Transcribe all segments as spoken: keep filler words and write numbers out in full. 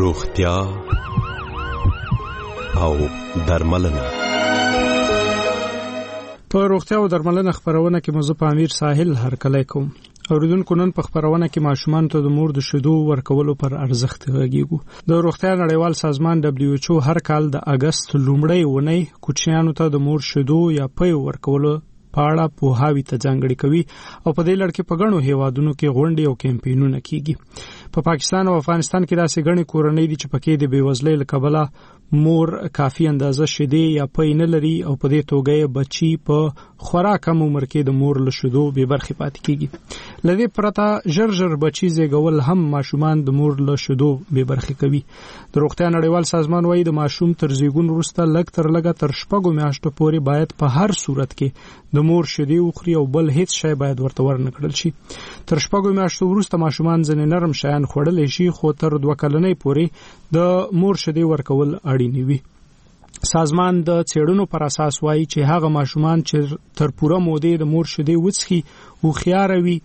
روغتیا او درملنه. په روغتیا او درملنه خبرونه کې موضوع په امیر ساحل هرکلی کوم. اوریدونکو نن په خبرونه کې ماشومان ته د مور د شیدو ورکولو پر ارزښت غږیږو. د روغتیا نړیوال سازمان دبليو ایچ او هر کال د اگست لومړۍ ونی کوچنیانو ته د مور شیدو یا پي ورکولو پاړه په هاوی ته ځانګړي کوي او په دې لړ کې په غنو هیوادونو کې غونډې او کمپاینونه کیږي. په پا پاکستان او افغانستان کې داسې غني کورنۍ دي چې پکې د بیوزلۍ له کبله مور کافي اندازه شیدې یا پي نه لري او په دې توګه بچي په خورا کم عمر کې د مور له شیدو به برخې پاتې کیږي. لدې پرته ژر ژر بچي زیږول هم ماشومان د مور له شیدو به برخې کوي. د روغتیا نړیوال سازمان وايي د ماشوم تر زیږون وروسته لږ تر لږه تر شپږو میاشتو پورې باید په هر صورت کې د مور شیدې وخوري او بل هیڅ شی باید ورته ورنکړل شي. تر شپږو میاشتو وروسته ماشومان ځنې نرم شیان خوړلی شي، خو تر دوه کلنۍ پورې د مور شیدې ورکول اړین وي. سازمان د څېړنو پر اساس وایي چې هغه ماشومان چې تر پوره مودې د مور شیدې وڅښي هوښیار وي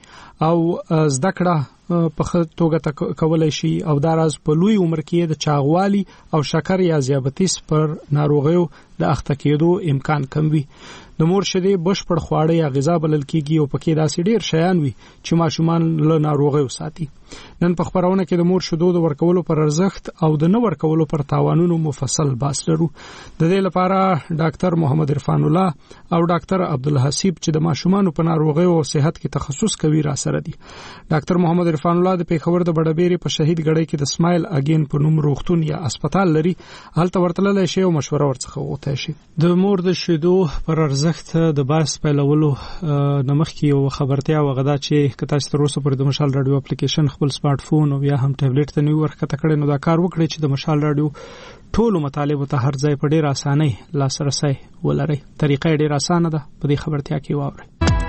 او زده کړه په ښه توګه کولای شي او دا راز په لوی عمر کې د چاغوالي او شکر یا ذیابیطس پر ناروغیو د اخته کېدو امکان کم وي. د مور شیدې بشپړ خواړه یا غذا بلل کېږي او پکې داسې ډېر شیان وي چې ماشومان له ناروغیو ساتي. نن په خبرونه کې د مور شیدو د ورکولو پر ارزښت او د نه ورکولو پر تاوانونو مفصل بحث لرو. د دې لپاره ډاکټر محمد عرفان الله او ډاکټر عبدالحسیب چې د ماشومانو په ناروغیو او صحت کې تخصص کوي را سره دي. ډاکټر محمد عرفان الله د پیښور د بډبېرې په شهید ګړی کې د سمایل اگین په نوم روغتون یا هسپتال لري. هلته ورتللی شي او مشوره ورڅخه وغوښتای شي. د مور د شیدو پر ارزښت د بحث پیلولو نمخ کې یو خبرتیا وغدا چې کته چې تر اوسه پر د مشال رادیو اپلیکیشن خپل سمارټ فون او یا هم ټابلیټ ته نیو ورکته کړي، نو دا کار وکړي چې د مشال رادیو ټولو مطالب ته هر ځای په ډیر اسانۍ لاسرسي ولري. طریقې ډیر اسانه ده، په دې خبرتیا کې واورئ.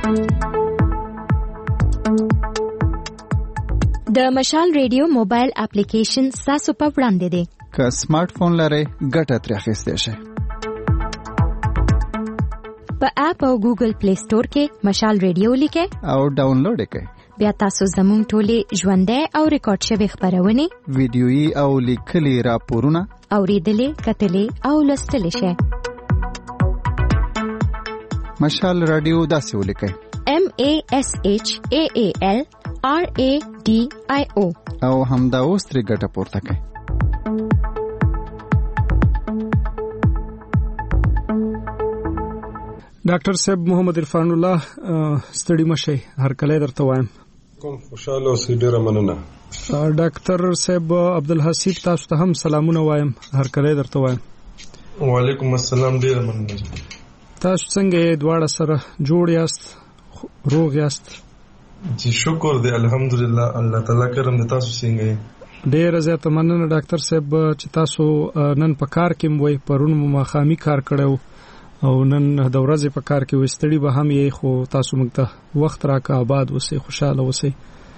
د مشال رادیو موبایل اپلیکیشن تاسو په وړاندې دی. که سمارټ فون لرئ ګټه ترې اخیستی شئ. په اپ او ګوګل پلی سٹور کې مشال رادیو لیکئ او ډاونلوډ یې کړئ. بیا تاسو زموږ ټولې ژوندۍ او ریکارډ شوي خبرونه، ویډیويي او لیکلي راپورونه اوریدلې، کتلې او لوستلی شئ. مشال رادیو داسې ولیکئ: M A S H A A L R A D I O او همدا اوس ترې ګټه پورته کړئ. ډاکټر صاحب محمد عرفان الله ستړي مشي هرکلی درته وایم. کوم خوشاله اوسئ، ډیره مننه. ډاکټر صاحب عبدالحسیب تاسو ته هم سلامونه وایم، هرکلی درته وایم. وعلیکم السلام، ډیره مننه. تاسو څنګه دواړه سره جوړ یاست، روغ یاست؟ جی شکر دی، الحمدلله، الله تعالی کرم دی. تاسو څنګه یې؟ ډیره زیاته مننه ډاکټر صاحب چې تاسو نن په کار کې وای، پرون مو ماښامي کار کړو او نن د ورځې په کار کې وستړي به هم یې، خو تاسو موږ ته وخت راکړه. آباد اوسئ، خوشاله اوسئ.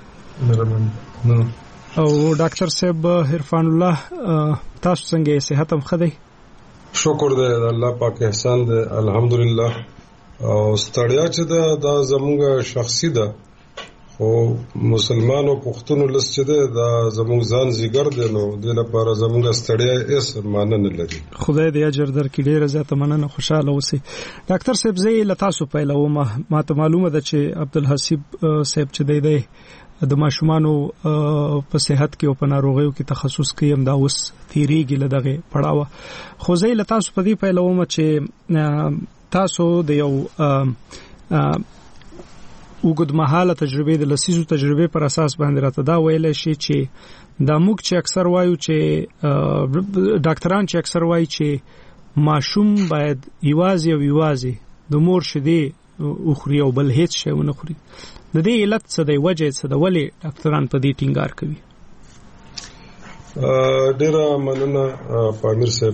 او ډاکټر صاحب عرفان الله تاسو څنګه یې؟ صحت هم ښه دی؟ شکر دی، الله پاک احسان دی، الحمدلله. او ستړیا چې ده دا زموږ شخصي ده، خو مسلمانو پښتون لس چې ده دا زموږ ځان زیګر دی، نو دې لپاره زموږ ستړیا هیڅ معنی نه لري. خدای دې اجر درکړي. ډېره زیاته مننه، خوشاله اوسئ. ډاکټر صاحب زه له تاسو پیلوم. ما ته معلومه ده چې عبدالحسیب صاحب چې دی دی د ماشومانو په صحت کې او په ناروغیو کې تخصص کوي، هم دا اوس تیریږي له دغه پړاوه. خو زه له تاسو په دې پیلوم چې تاسو د یو اوږدمهاله تجربې د لسیزو تجربې پر اساس باندې راته دا ویلی شي چې دا موږ چې اکثر وایو چې ډاکټران چې اکثر وایي چې ماشوم باید یوازې او یوازې د مور شیدې وخوري او بل هیڅ شی ونه خوري. د دې علت څه دی، وجه څه ده، ولې ډاکټران په دې ټینګار کوي؟ ډیره مننه پامیر صاحب.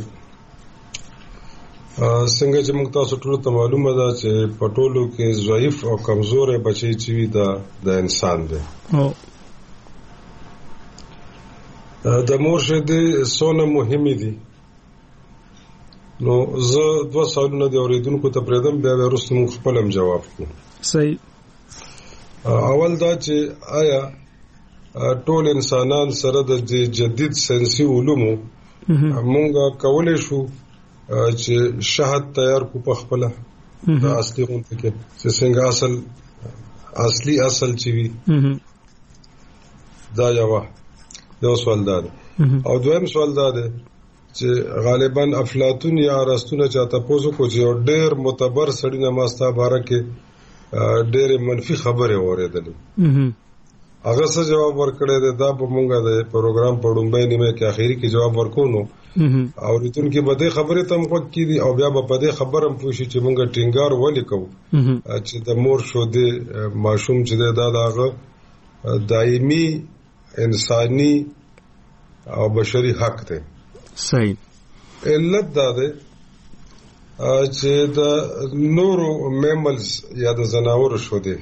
څنګه چې موږ تاسو ټول ته معلومه ده چې په ټولو کې ضعیف او کمزورې بچی چې وي دا د انسان دی. د مور شیدې څونه مهمې دي، نو زه دوه سوالونه د اوریدونکو ته پرېږدم، بیا وروسته موږ خپل هم جواب کوو. صحیح. اول دا چې آیا ټول انسانان سره د جدید ساينسي علومو مونږه کولای شو چې شهد تیار کو په خپل د اصلي غونډه کې چې څنګه اصل اصلي اصل چې وي دا یو یو سوال ده. او دویم سوال ده چې غالبا افلاطون یا ارسطو نه چاته پوسو کو چې ډېر معتبر سړی نه ماستا باره کې ډېر منفي خبره اوریدلې هغه څه جواب ورکړی دی دا په مونږه د پروګرام په ډومبای نیمه کې اخیری کې جواب ورکونو او ریتون کې بده خبره تم پک کې دي او بیا په دې خبرم پوښي چې مونږه ټینګار ولې کوو چې د مور شو دی ماشوم چې دا داغه دایمي انساني او بشري حق دی. صحیح. علت دا ده چې د نورو میملز یا د زناور شو دی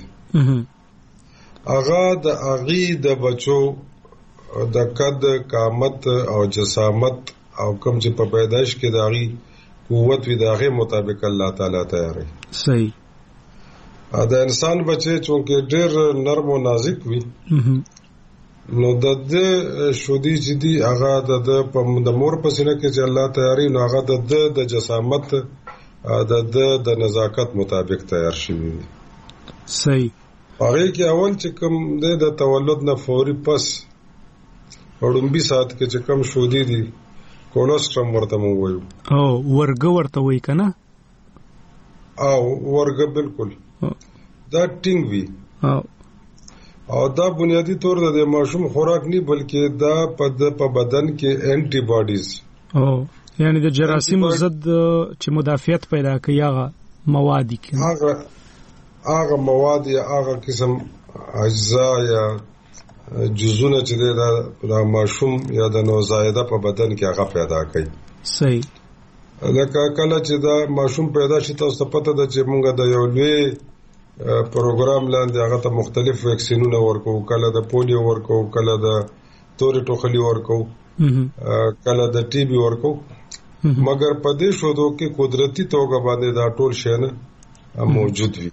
اغا د اغي د بچو د قد قامت او جسامت او کوم چې په پیدائش کې د اغي قوت وي دغه مطابق الله تعالی تیاري. صحیح. دا انسان بچي چې ډېر نرم او نازک وي نو د دې شودي چې دی هغه د د مور په سینه کې چې الله تیاري نو هغه د د جسامت د د د نزاکت مطابق تیار شي. صحیح. هغه کې اول چې کوم د تولد نه فوري پس وړومبي سات کې چې کوم شودي دي کولوسترم ورته مو وایو او ورګ ورته وای کنه او ورګ بالکل دا ټینګ وی او او دا بنیادی طور د ماشوم خوراک نه بلکې دا په بدن کې انټي باډیز او یعنی د جراثیم ضد چې مدافعت پیدا کوي هغه مواد دي هغه هغه مواد یا هغه قسم اجزا یا جزونه چې د ماشوم یا د نوزایده په بدن کې هغه پیدا کوي. صحیح. لکه کله چې دا ماشوم پیدا شي تاسو ته پته ده چې موږ د یو لوی پروګرام لاندې هغه ته مختلف ویکسینونه ورکو کله د پولیو ورکو کله د تورې ټوخلي ورکو کله د ټي بي ورکو مګر په دې شودو کې قدرتي توګه باندې دا ټول شی نه موجود وي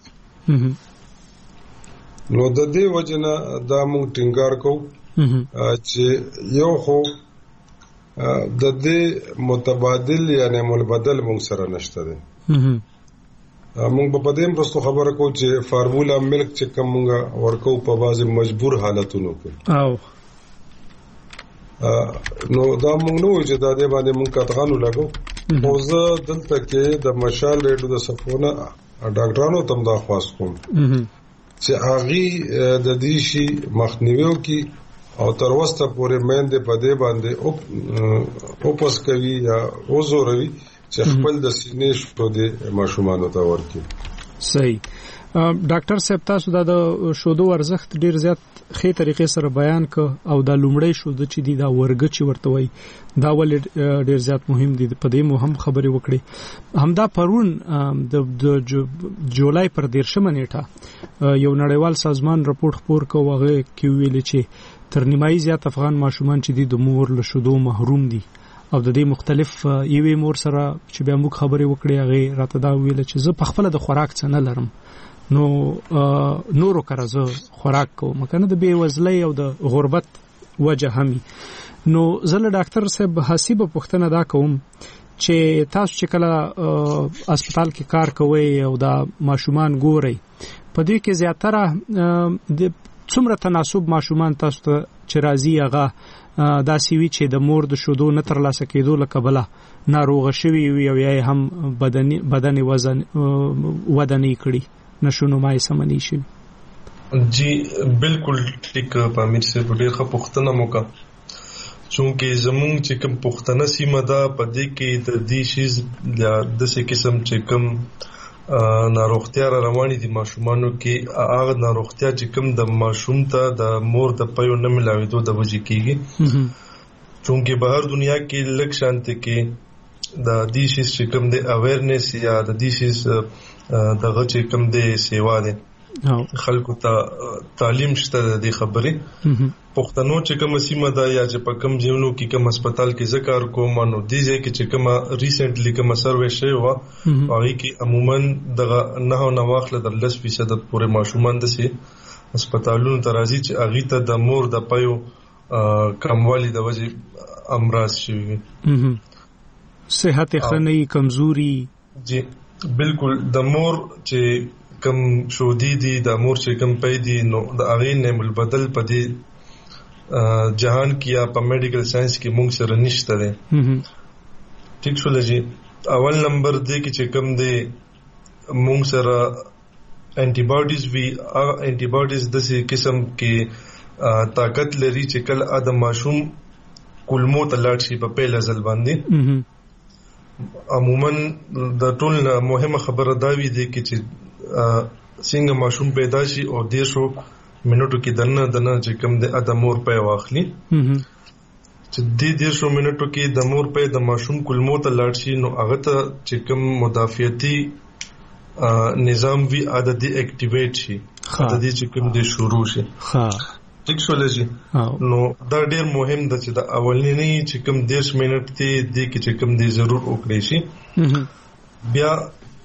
نو د دې وجنه دا موږ ټینګار کوو چې یو خو د دې متبادل یعنی ملبدل موږ سره نشته دی موږ په دې پرستو خبره کوو چې فارمولا ملک چې کوم موږ ورکو په بازي مجبور حالتونو کې او نو دا موږ نو چې دا دې باندې موږ کتغانو لګو او زه دلته کې د مشال ریډیو د صفونه ډاکټرانو تم دا خواست کوم چې اغي د دې شي مخنیوي کی او تر وسته پورې مېندې په دې باندې او پس کوي یا وزوروي چې خپل د سینې شپو د ماشومانو ته ورکړي. صحیح. ډاکټر صاحب تاسو دا د شودو ارزښت ډیر زیات ښه طریقې سره بیان ک او دا لومړی شودو چې دی دا ورګ چې ورته وای دا ول ډیر زیات مهم دي په دې مو هم خبرې وکړي. همدا پرون د جولای پر دیرشمه نیټه یو نړیوال سازمان راپور خپور کوغه کې ویل چې تر نیمایي زیات افغان ماشومان چې دی د مور له شودو محروم دي او د دې مختلف یوې مور سره چې بیا موږ خبرې وکړې هغه راته دا ویل چې زه په خپل د خوراک څه نه لرم نو نورو کرزه خوراک کوم کنه د بې وزلۍ او د غربت وجه همي نو زله ډاکټر صاحب حسیب پوښتنه دا کوم چې تاسو چې کله هسپتال کې کار کوئ او دا ماشومان ګورئ په دې کې زیاتره د څومره تناسب ماشومان تاسو ته چې راځي هغه دا سیوی چې د مور د شودو نه ترلاسه کېدو له کبله ناروغ شوی وي او یا هم بدني بدني وزن ودني کړي نشونمای سمنی شي. جی بالکل ټیک پامیر سے ډېر ښه پوښتنه موکا چونکه زمونږ چې کوم پوښتنه سیمه ده په دې کې د دې شیز د داسې قسم چې کوم ناروغتیا رواني دي ماشومانو کې هغه ناروغتیا چې کوم د ماشوم ته د مور د پيو نه ملاويدو د وجې کېږي چونکه بهر دنیا کې لک شانته کې د دې شیز چې کوم د اویرنس یا د دې شیز دغه چې کوم د سیوا ده خلکو ته تعلیم شته د خبرې پښتنو چې کوم سیمه ده یا چې په کوم ځایونو کې کوم هسپتال کې ذکر کوم نو دې ځای کې چې کوم ریسنټلی کوم سروې شوی و هغه کې عموما دغه نه نه واخله د لس فیصد پورې ماشومان د سي هسپتالونو ته راځي چې هغه ته د مور د پيو کموالی د وجې امراض شوي صحت خنۍ کمزوري. جی بالکل د مور چې کم شودي دي د مور چې کم پي دي نو د هغه نیم البدل پدې جهان کې یا په میډیکل ساينس کې موږ سره نشته ده. ٹھیک شو لږی اول نمبر دی کې چې کم دی موږ سره انټي باډیز وی انټي باډیز د څه قسم کې طاقت لري چې کله ادم ماشوم کولمو ته لاړ شي په پیل ځل باندې. عموما د ټول مهمه خبره دا وی دی چې څنګه ماشوم پیدا شي او د شو منټو کې دنه دنه چې کم د ادم مور په واخلي چې د دې شو منټو کې د مور په د ماشوم کولمو ته لاړ شي نو هغه ته چې کم مدافعتي نظام وی عادتي اکټیویټ شي عادتي چې کوم دي شروع شي. ها ټیک شو لږی نو دا ډیر مهم ده چې د اولنی چې کوم دیش منټ ته دي چې کوم دي ضرور وکړي شي. بیا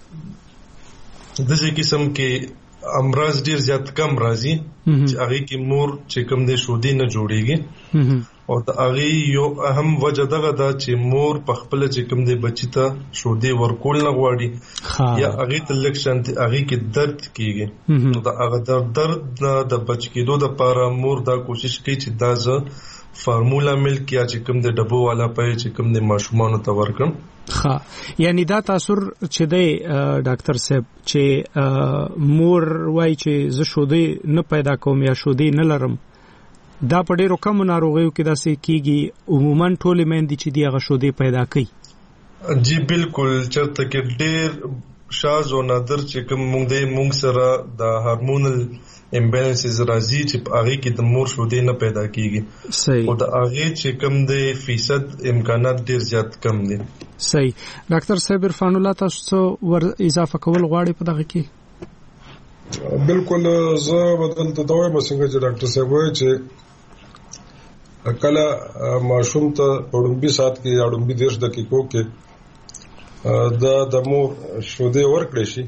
د دې قسم کې امراض ډیر زیات کم راځي چې هغه کې مور چې کوم دي شودي نه جوړيږي او د هغه یو اهم وجه دغه دا چې مور په خپل چې کوم دي بچی ته شودي ورکول نه غواړي یا هغه ته لکشن هغه کې درد کیږي نو دا هغه درد د بچ کېدو د لپاره مور دا کوشش کوي چې دا ز فارمولا ملک یا چې کوم د ډبو والا پي چې کوم د ماشومانو ته ورکم. ها یعنی دا تاثر چې دی ډاکټر صاحب چې مور وای چې ز شودي نه پیدا کوم یا شودي نه لرم دا په ډیرو کم ناروغیو کې داسې کیږي عموما ټول مېندې چې دی هغه شودي پیدا کوي. جی بالکل چرته کې ډیر شاز او نادر چې کوم موږ د موږ سره د هارمونل امبیلنسز راځي چې هغه کې د مور شودي نه پیدا کیږي صحیح او د هغه چې کوم د فیصد امکانات ډیر زیات کم دي. صحیح ډاکټر صاحب عرفان الله تاسو ور اضافه کول غواړئ په دغه کې؟ بالکل زه بدل ته دوه مسنګ چې ډاکټر صاحب وایي چې کله ماشوم ته پړمبي سات کې یا ډمبي دیش دقیقو کې دا د مور شودي ورکړي شي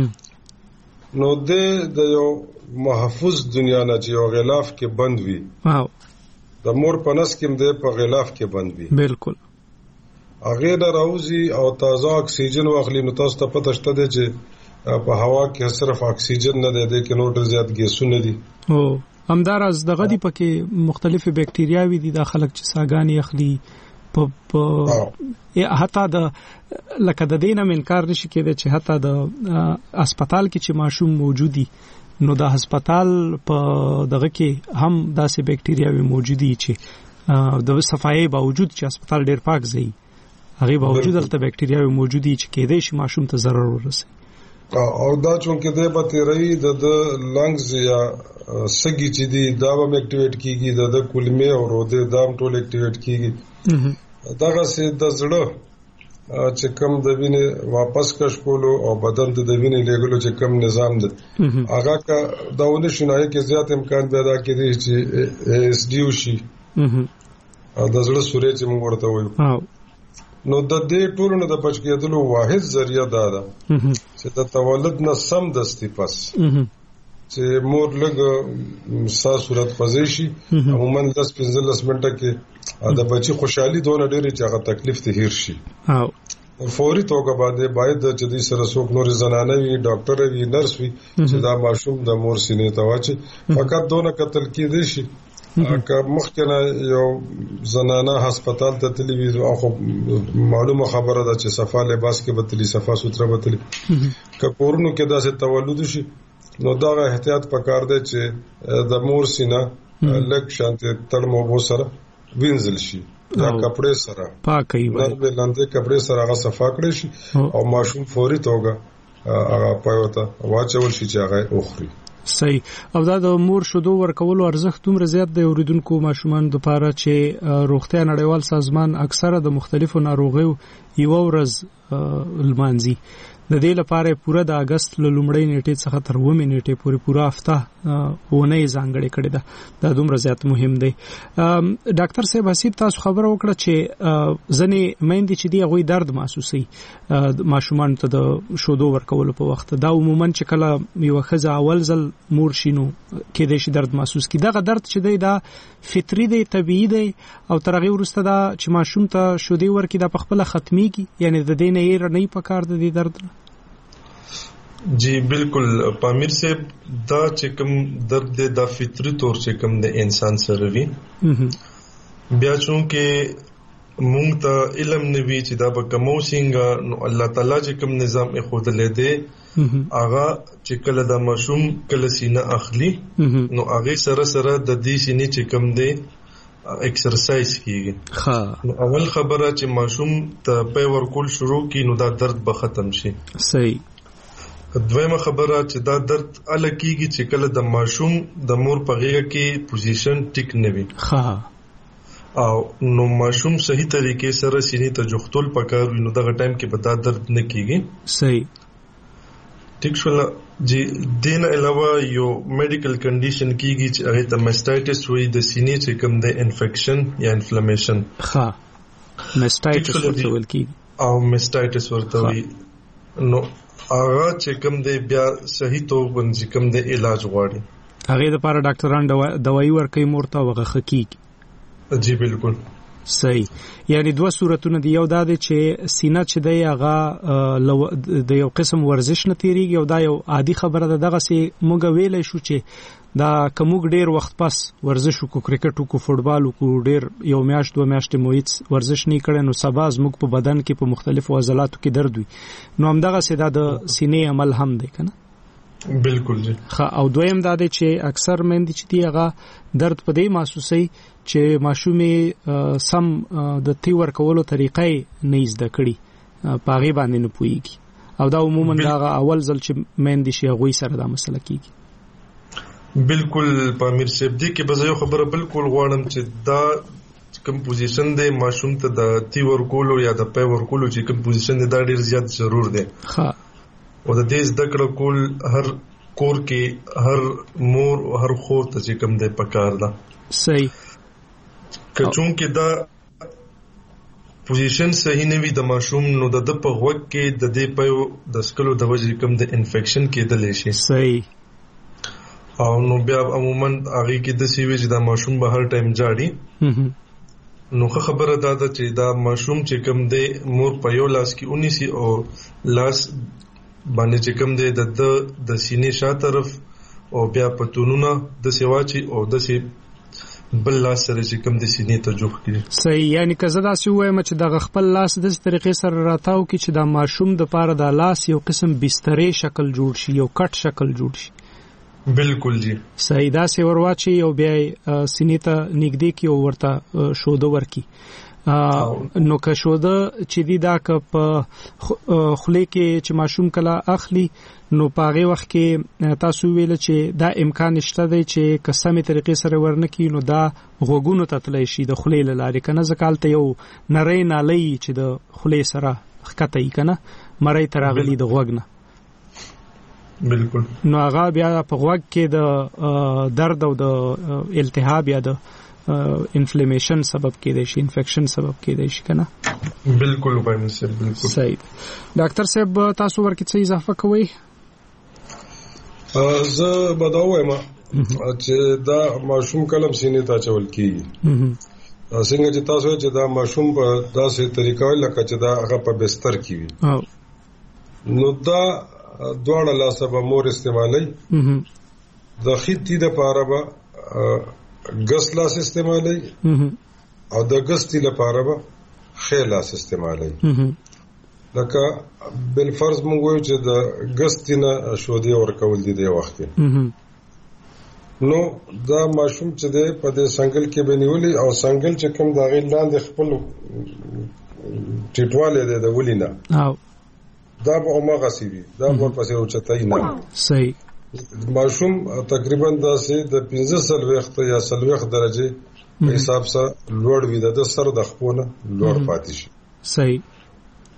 نو د یو محفوظ دنیا نه چې یو غلاف کې بند وي واو د مور پنس کې د په غلاف کې بند وي بالکل هغه د راوزي او تازه اکسیجن واخلي نو تاسو ته پته شته چې په هوا کې صرف اکسیجن نه دی د کې نور زیات ګیسونه دي او همدارز دغه دی پکې مختلفه بکټریاوي دي د خلک چې ساګانی اخلي په حتی د لکه د دینه منکار نشي کېده چې حتی د هسپتال کې چې ماشوم موجودي نو د هسپتال په دغه کې هم داسې بکټریاوي موجودي چې د صفایي باوجود چې هسپتال ډیر پاک ځای هغه باوجود دلته بکټریاوي موجودي چې کېدې شي ماشوم ته ضرر ورسي او دا چونکه د بکټریاوي د لنګز یا سګي چې دی دا هم اکټیویټ کیږي د کولمې او روده دام ټول اکټیویټ کیږي دغه سي د زړه چې کم د وینې واپس کش کولو او بدن ته د وینې لګولو چې کم نظام دی هغه کا داونه شنای کې زیات امکان پیدا کړي چې اس ډي او شي د زړه سورې چې موږ ورته وایو نو د دې ټولو نه د بچ کېدلو واحد ذریعہ دا ده چې د تولد نه سم دستي پس چې مور لګ سا صورت پزې شي عموما دس پنځلس منټه کې دا بچي خوشحالي دونه ډېری چې هغه تکلیف ته هیر شي او فوري توګه باندې باید چې د سره څوک نور زنانه وي ډاکټر وي نرس وي چې دا ماشوم د مور سینې ته واچي فقط دونه قتل کېدې شي که مخکنه یو زنانه هسپتال ته تللی وي او معلومه خبره ده چې صفا لباس کې بتلی صفا سوتره بتلی که کورونو کې داسې تولد شي نو دا احتیاط پکار دی چې د مور سینه لږ شانته تړمو بو سره وینځل شي یا کپڑے سره پاکي وي نو لاندې کپڑے سره هغه صفا کړی شي او ماشوم فوري توګه هغه پایوته واچول شي چې هغه اوخري صحیح او دا د مور شودو ورکولو ارزښت دومره زیات دی اوریدونکو ماشومان لپاره چې روغتیا نړیوال سازمان اکثره د مختلفو ناروغیو یو ورځ لمانځي. د دې لپاره پوره د اگست له لومړۍ نیټې څخه تر اوومې نیټې پورې پوره هفته ونه ځانګړې کړې ده. دا دومره زیات مهم دی. ډاکټر صاحب حسیب تاسو خبره وکړه چې ځنې میندې چې دی هغوی درد محسوسوي ماشومان ته د شودو ورکولو په وخت. دا عموما چې کله یوه ښځه اول ځل مور شي نو کېدای شي درد محسوس کړي. دغه درد چې دی دا فطري دی، طبیعي دی، او تر هغې وروسته دا چې ماشوم ته شودې ورکړي دا پخپله ختمیږي، یعنې د دې نه یې نه پکار د دې درد نه. جی بالکل پامیر صاحب، دا چې کوم درد دی دا فطري طور چې کوم د انسان سره وي. بیا چونکې مونږ ته علم نه وي چې دا به کومو څنګه، نو الله تعالی چې کوم نظام ایښودلی دی هغه چې کله دا ماشوم کله سینه اخلي نو هغې سره سره د دې سینې چې کوم دی ایکسرسایز کیږي. نو اول خبره چې ماشوم ته پی ورکول شروع کی نو دا درد به ختم شي. صحیح. دویمه خبره چې دا درد اله کیږي چې کله د ماشوم د مور په غېږه کې پوزیشن ټیک نه وي او نو ماشوم صحیح طریقې سره سینې ته جوختول پکار وي، نو دغه ټایم کې به دا درد نه کیږي. صحیح. ټیک شول. جی دین علاوه یو میډیکل کنډیشن کیږي چې هغه ته ماسټایټس وایي، د سینې چې کوم د انفیکشن یا انفلمیشن. ها ماسټایټس ورته ویل کیږي او ماسټایټس ورته وایي. نو هغه چې کوم دی بیا صحیح توګه باندې کوم دی علاج غواړي. هغه د پاره ډاکټران دوايي ورکوي مور ته وغه حقیقي. جی بالکل صحیح. یعنی دوه صورتونه دی، یو دا دی چې سینه چې دی هغه د یو قسم ورزش نه تیریږي او دا یو عادي خبره ده. دغه سي موږ ویلای شو چې دا کومګ ډیر وخت پس ورزش وکړو، کرکټ وکړو، فوټبال وکړو، ډیر یو میاشت دوه میاشتې مو هیڅ ورزش نه کړی نو سبا زموږ په بدن کې په مختلفو عضلاتو کې درد وي. نو همدغه سي دا د سینې عمل هم دی کنه. بالکل جی. او دویم دا دی چې اکثر مندي چې دی هغه درد په دې محسوسي چې ماشومې سم د تی ورکولو طریقې نه زده کړي، پاغي باندې نه پويږي، او دا عموما دا اول ځل چې مندي شي هغه سره دا مسله کیږي. بالکل پامیر صاحب دی کې بزایو خبره بالکل غواړم چې دا کوم پوزیشن دی ماشوم ته د تی ورکولو یا د پای ورکولو چې کوم پوزیشن دی دا ډیر زیات ضرور دی. ها او د دې زده کړه کول هر کور کې هر مور او هر خور ته چې کوم دی پکار ده. صحیح. که چون کې دا پوزیشن صحیح نه وي د ماشوم نو د د په وخت کې د دې په د سکلو د وجې کوم د انفیکشن کېدل شي. صحیح. او نو بیا عموما هغه کې د سی وی چې دا ماشوم به هر ټایم جاړي. نو خبره دا ده چې دا ماشوم چې کوم دی مور په یو لاس کې اونیسی او لاس باندې چې کوم دی د د سینې شا طرف او بیا پتونونه د سیواچی او د سی بل لاس سره چې کوم د سینې ته جوخ کړي. صحیح. یعنی که زه داسې وایم چې د خپل لاس د طریقې سره راتاو کې چې دا ماشوم د پاره د لاس یو قسم بسترې شکل جوړ شي، یو کټ شکل جوړ شي. بالکل جی. صحیح. دا سی ورواچي او بیا سینې ته نږدې کې او ورته شوده ورکی. نو که شوده چې دی دا که په خولې کې چې ماشوم کله اخلي نو په هغه وخت کې تاسو ویل چې دا امکان شته دی چې قسمه طریقې سره ورنکې نو دا غوګونو ته تللی شي د خولې له لارې کنه. ځکه یو نری نالی چې د خولې سره ښکته یې کنه مړی ته راغلي د غوږ نه. بالکل. نو هغه بیا په غوږ کې د درد او د التهاب یا د انفلیمیشن سبب کېدای شي، انفیکشن سبب کېدای شي کنه. بالکل باندې سر بالکل صحیح. ډاکټر صاحب تاسو ورکې څه اضافه کوئ؟ زه به دا وایم چې دا ماشوم کلم سینې ته اچول کېږي. څنګه چې تاسو چې دا ماشوم په داسې طریقه لکه چې دا هغه په بستر کې وي نو دا دواړه لاسه به مور استعمالوي. د خېټې لپاره به ګس لاس استعمالوي او د ګستې لپاره به خې لاس استعمالوي. لکه بل فرض مونږ وایو چې د ګستې نه شودې ورکول دي د وخت نو دا ماشوم چې دی په دې سنگل کې بنیولي او سنگل چې کوم دا غي لاندې خپل ټیټواله دی د ولینه دا به عمره سي دا په پسې اوچتای نه. صحیح. ماشوم تقریبا داسې د پنځه سلويخت یا سلويخت درجه په حساب سره لوړ وي د سر د خپونه لوړ پاتې شي. صحیح.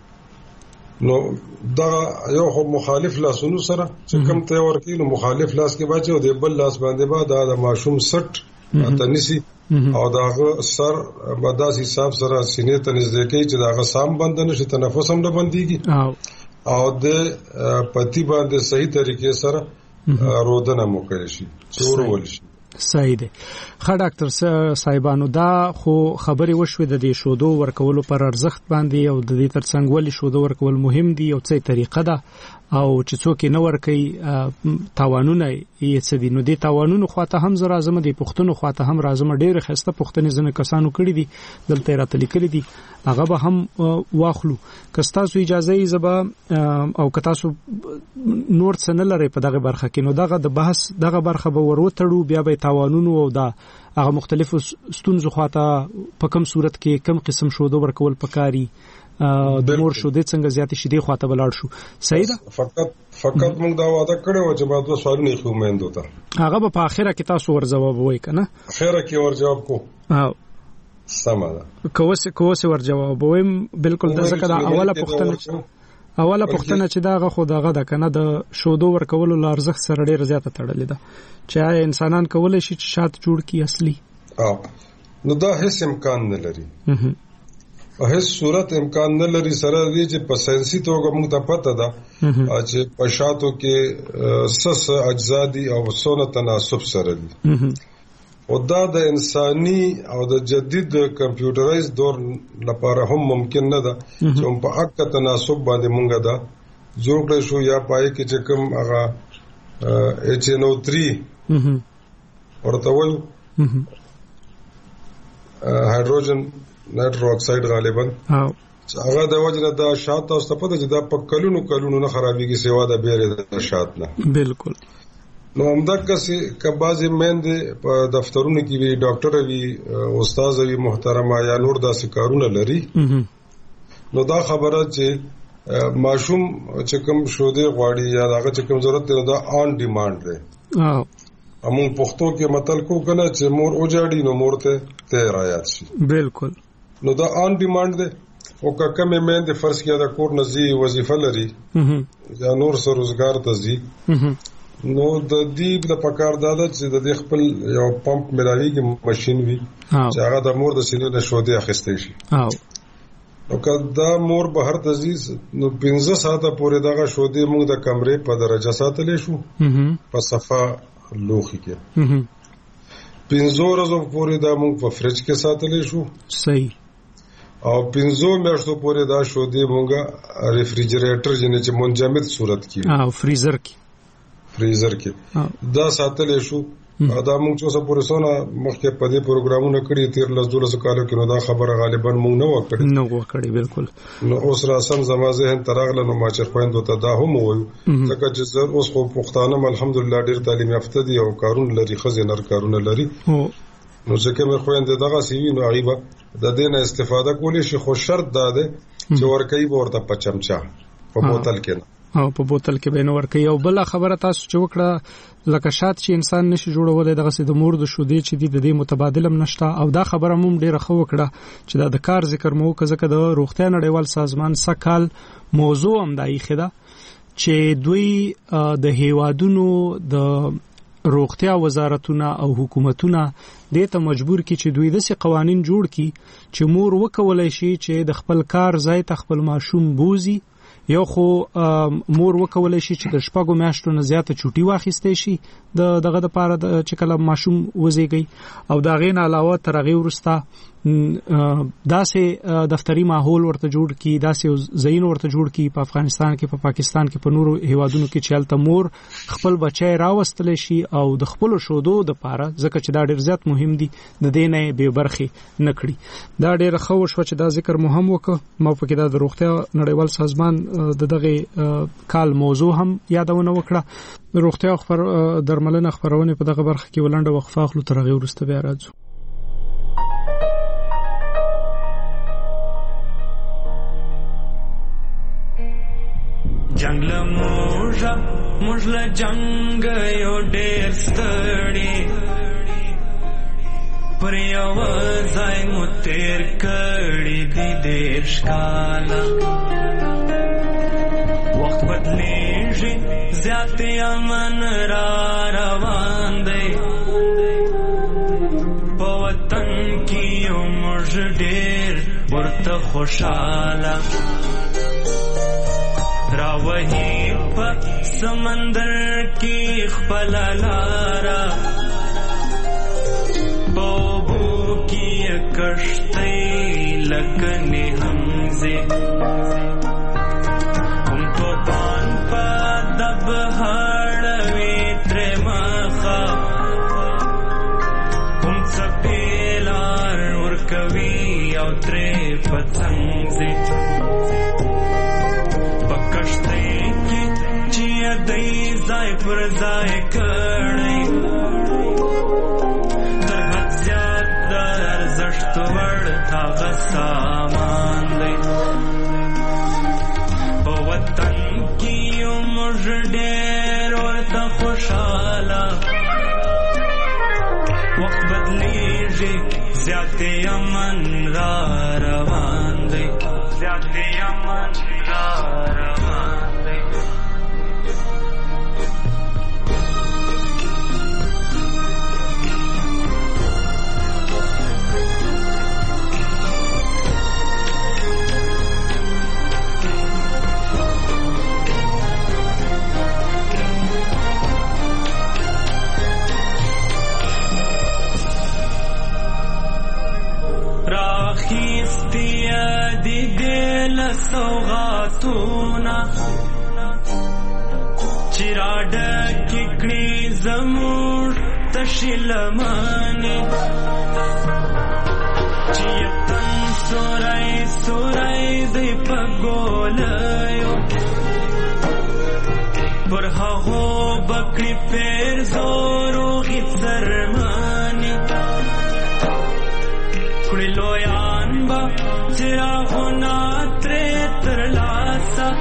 نو دا یو خو مخالف لاسونو سره چې کوم ته ورکی نو مخالف لاس کې باچو دی بل لاس باندې با دا د ماشوم سټ تنسي او داغه سر بداس حساب سره سینې ته نږدې کوي چې داغه سام بند نشي تنفس هم نه بنديږي او د پتی باندې صحیح طریقې سره رودنه مو کوي شي څور ول شي صحیح دی. ښه ډاکټر صاحبانو دا خو خبرې وشوې د دې شودو ورکولو پر ارزښت باندې او د دې ترڅنګ ولې شودو ورکول مهم دي او څه طریقه ده او چې څوک نه ورکي تاوانونه یې څه دي. نو دې تاوانونو خواته هم زه راځم دي پښتنو خواته هم راځم ډېر خسته پښتنې ځنه کسانو کړی دي دلته راته لیکلي دي هغه به هم واخلو که تاسو اجازه یې زبا او که تاسو نور څه نه لرئ په دغه برخه کې نو دغه د بحث دغه برخه به وروتړو بیا به تاوانونو او دا هغه مختلفو ستونزو خواته په کوم صورت کې کوم قسم شودو ورکول پکاري د مور شودې څنګه زیاتې شي دی خواته بلاړ شو. صحیح ده. فقط فقط موږ دا وعده کړو چې ما دوه سوالونه خو مېند وته هغه په اخره کې تاسو ور جواب وای کنه اخره کې ور جواب کو ها سمه ده کوسه کوسه ور جواب وایم بالکل د زکه دا اوله پښتنه اوله پښتنه چې داغه خو داغه د کنه د شودو ورکولو لارزښت سره ډیره زیاته تړلې ده چې انسانان کولای شي چې شات جوړ کی اصلي نو دا هیڅ امکان نه لري په هیڅ صورت امکان نه لري سره دی چې په ساينسي توګه موږ ته پته ده چې په شاتو کې سس اجزا دي او سونه تناسب سره دي او دا د انساني او د جدید کمپیوټرایز دور لپاره هم ممکن نه ده چې په حق تناسب باندې مونږه دا جوړ کړی شو یا پای کې چې کوم هغه ایچ ان او تھری ورته وایو هایدروجن نایترو اکساید غالبا هغه د وجه دا شات او ستپته چې دا په کلونو کلونو نه خرابېږي سیوا د بیره د شات نه بالکل. نو همدغه کسې کبازي مېند په دفترونو کې وی ډاکټر وی استاد وی محترمه یا نور داسې کارونه لري نو دا خبره چې ماشوم چې کوم شودې غواړي یا هغه چې کوم ضرورت دی دا آن ډیماند دی امون پښتو کې متل کو کنه چې مور اوجاړي نو مور ته ته رايات شي بالکل. نو دا آن ډیماند دی او که کوم مېند فرض کړه د کور نزي وظیفه لري یا نور سر روزګار ته زی نو د دې د پکار داده چې د خپل یو پمپ ملاویږي ماشين وي چې هغه د مور د سینې د شودې اخیستې شي او که دا مور بهر تزیز نو پنځه ساعته پورې دغه شودې موږ د کمرې په درجه ساتلې شو په صفه لوخي کې پنځه ورځې پورې دا موږ په فریج کې ساتلې شو صحیح او پنځه میاشتو پورې دا شودې موږ ریفریجریټر جنې چې منجمد صورت کې او فریزر کې فریزر کې دا ساتلې شو دا موږ چې اوسه پورې سونه مخکې په دې پروګرامونو کړی تیر لس دولس کالو کې نو دا خبره غالبا موږ نه وکړي نه وکړي بالکل. نو اوس را سم زما ذهن تراغله نو ما چې خويندو ته دا هم وایو ځکه چې زه اوس خو پښتانه الحمدلله ډیر تعلیم یافته دي او کارونه لري خزینر کارونه لري نو ځکه مې خويندې دغه سیوی نو غیبه د دې نه استفاده کولی شي خو شرط دا ده چې ورکې ورته په چمچا په بوتل کې او په بوتل کې به نو ورکې او بل خبره تاسو چې وکړه لکه شات چې انسان نشي جوړولای دغه سي د مور د شودې چې د دې متبادلم نشته او دا خبره مم ډیره خو وکړه چې دا د کار ذکر مو کزه د روغتیا نړیوال سازمان سکهال موضوع هم دای خده چې دوی د هیوادونو د روغتیا وزارتونه او حکومتونه دې ته مجبور کی چې دوی داسې قوانين جوړ کی چې مور وکولای شي چې د خپل کار ځای ته خپل ماشوم بوزي یو خو مور وکولای شي چې د شپږو میاشتو نه زیاته چوټي واخیستې شي د دغه د پاره چې کله ماشوم وزيږي او دا غین علاوه تر هغه ورسته داسې دفتری ماحول ورته جوړ کی داسې زین ورته جوړ کی په افغانستان کې په پاکستان کې په نورو هیوادونو کې چې الته مور خپل بچی راوستل شي او د خپل شودو د پاره ځکه چې دا ډیر زیات مهم دي د دې نه به برخي نکړي دا ډیر خو شو چې دا ذکر مهم وکړه ما په کې دا د روغتیا نړیوال سازمان د دغه کال موضوع هم یادونه وکړه روغتیا خبر درملنه خبرونه په دغه برخه کې ولنډه وقفه اخلو تر هغه ورسته بیا راځو جنگ لموجا مجل جنگ یو ډیر ستړي پر یو ځای مو تیر کړي دي ډیر ښکاله بدلیږي زیات امن را روان دی په وطن کې یو موږ ډېر ورته خوشاله راوهي په سمندر کې خپل لاره بوبو کې کشتۍ لکه نهمزه هم توپان په دب هړوي ترې مخه هم څپېلار ورکوي او ترې پڅنګزه ځای پر ځای کړی تر حد زیات د ارزښت وړ هغه سامان دی په وطن کې یو موږ ډېر ورته خوشاله وخت بدلیږي زیات امن را روان دی زیات امن را روان دی سوغاتونا چراډه ککړي زمور تشلمانه چیتن سورای سورای دی پګولایو پر هغه بکړي پیر زورو غي سرمانه کړي لویان با چراغونه ترلاسا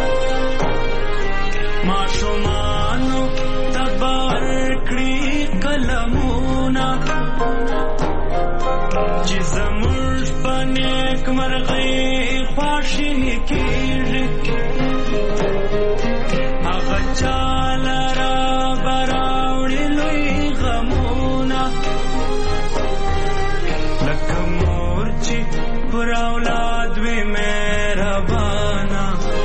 ماشومانو تبار کړي کلمونا چې زموږ په نیک مرغۍ خواشي کېږي هغه چاله را براوړي لوی غمونه لکه مور چې پر اولاد وي مهربانا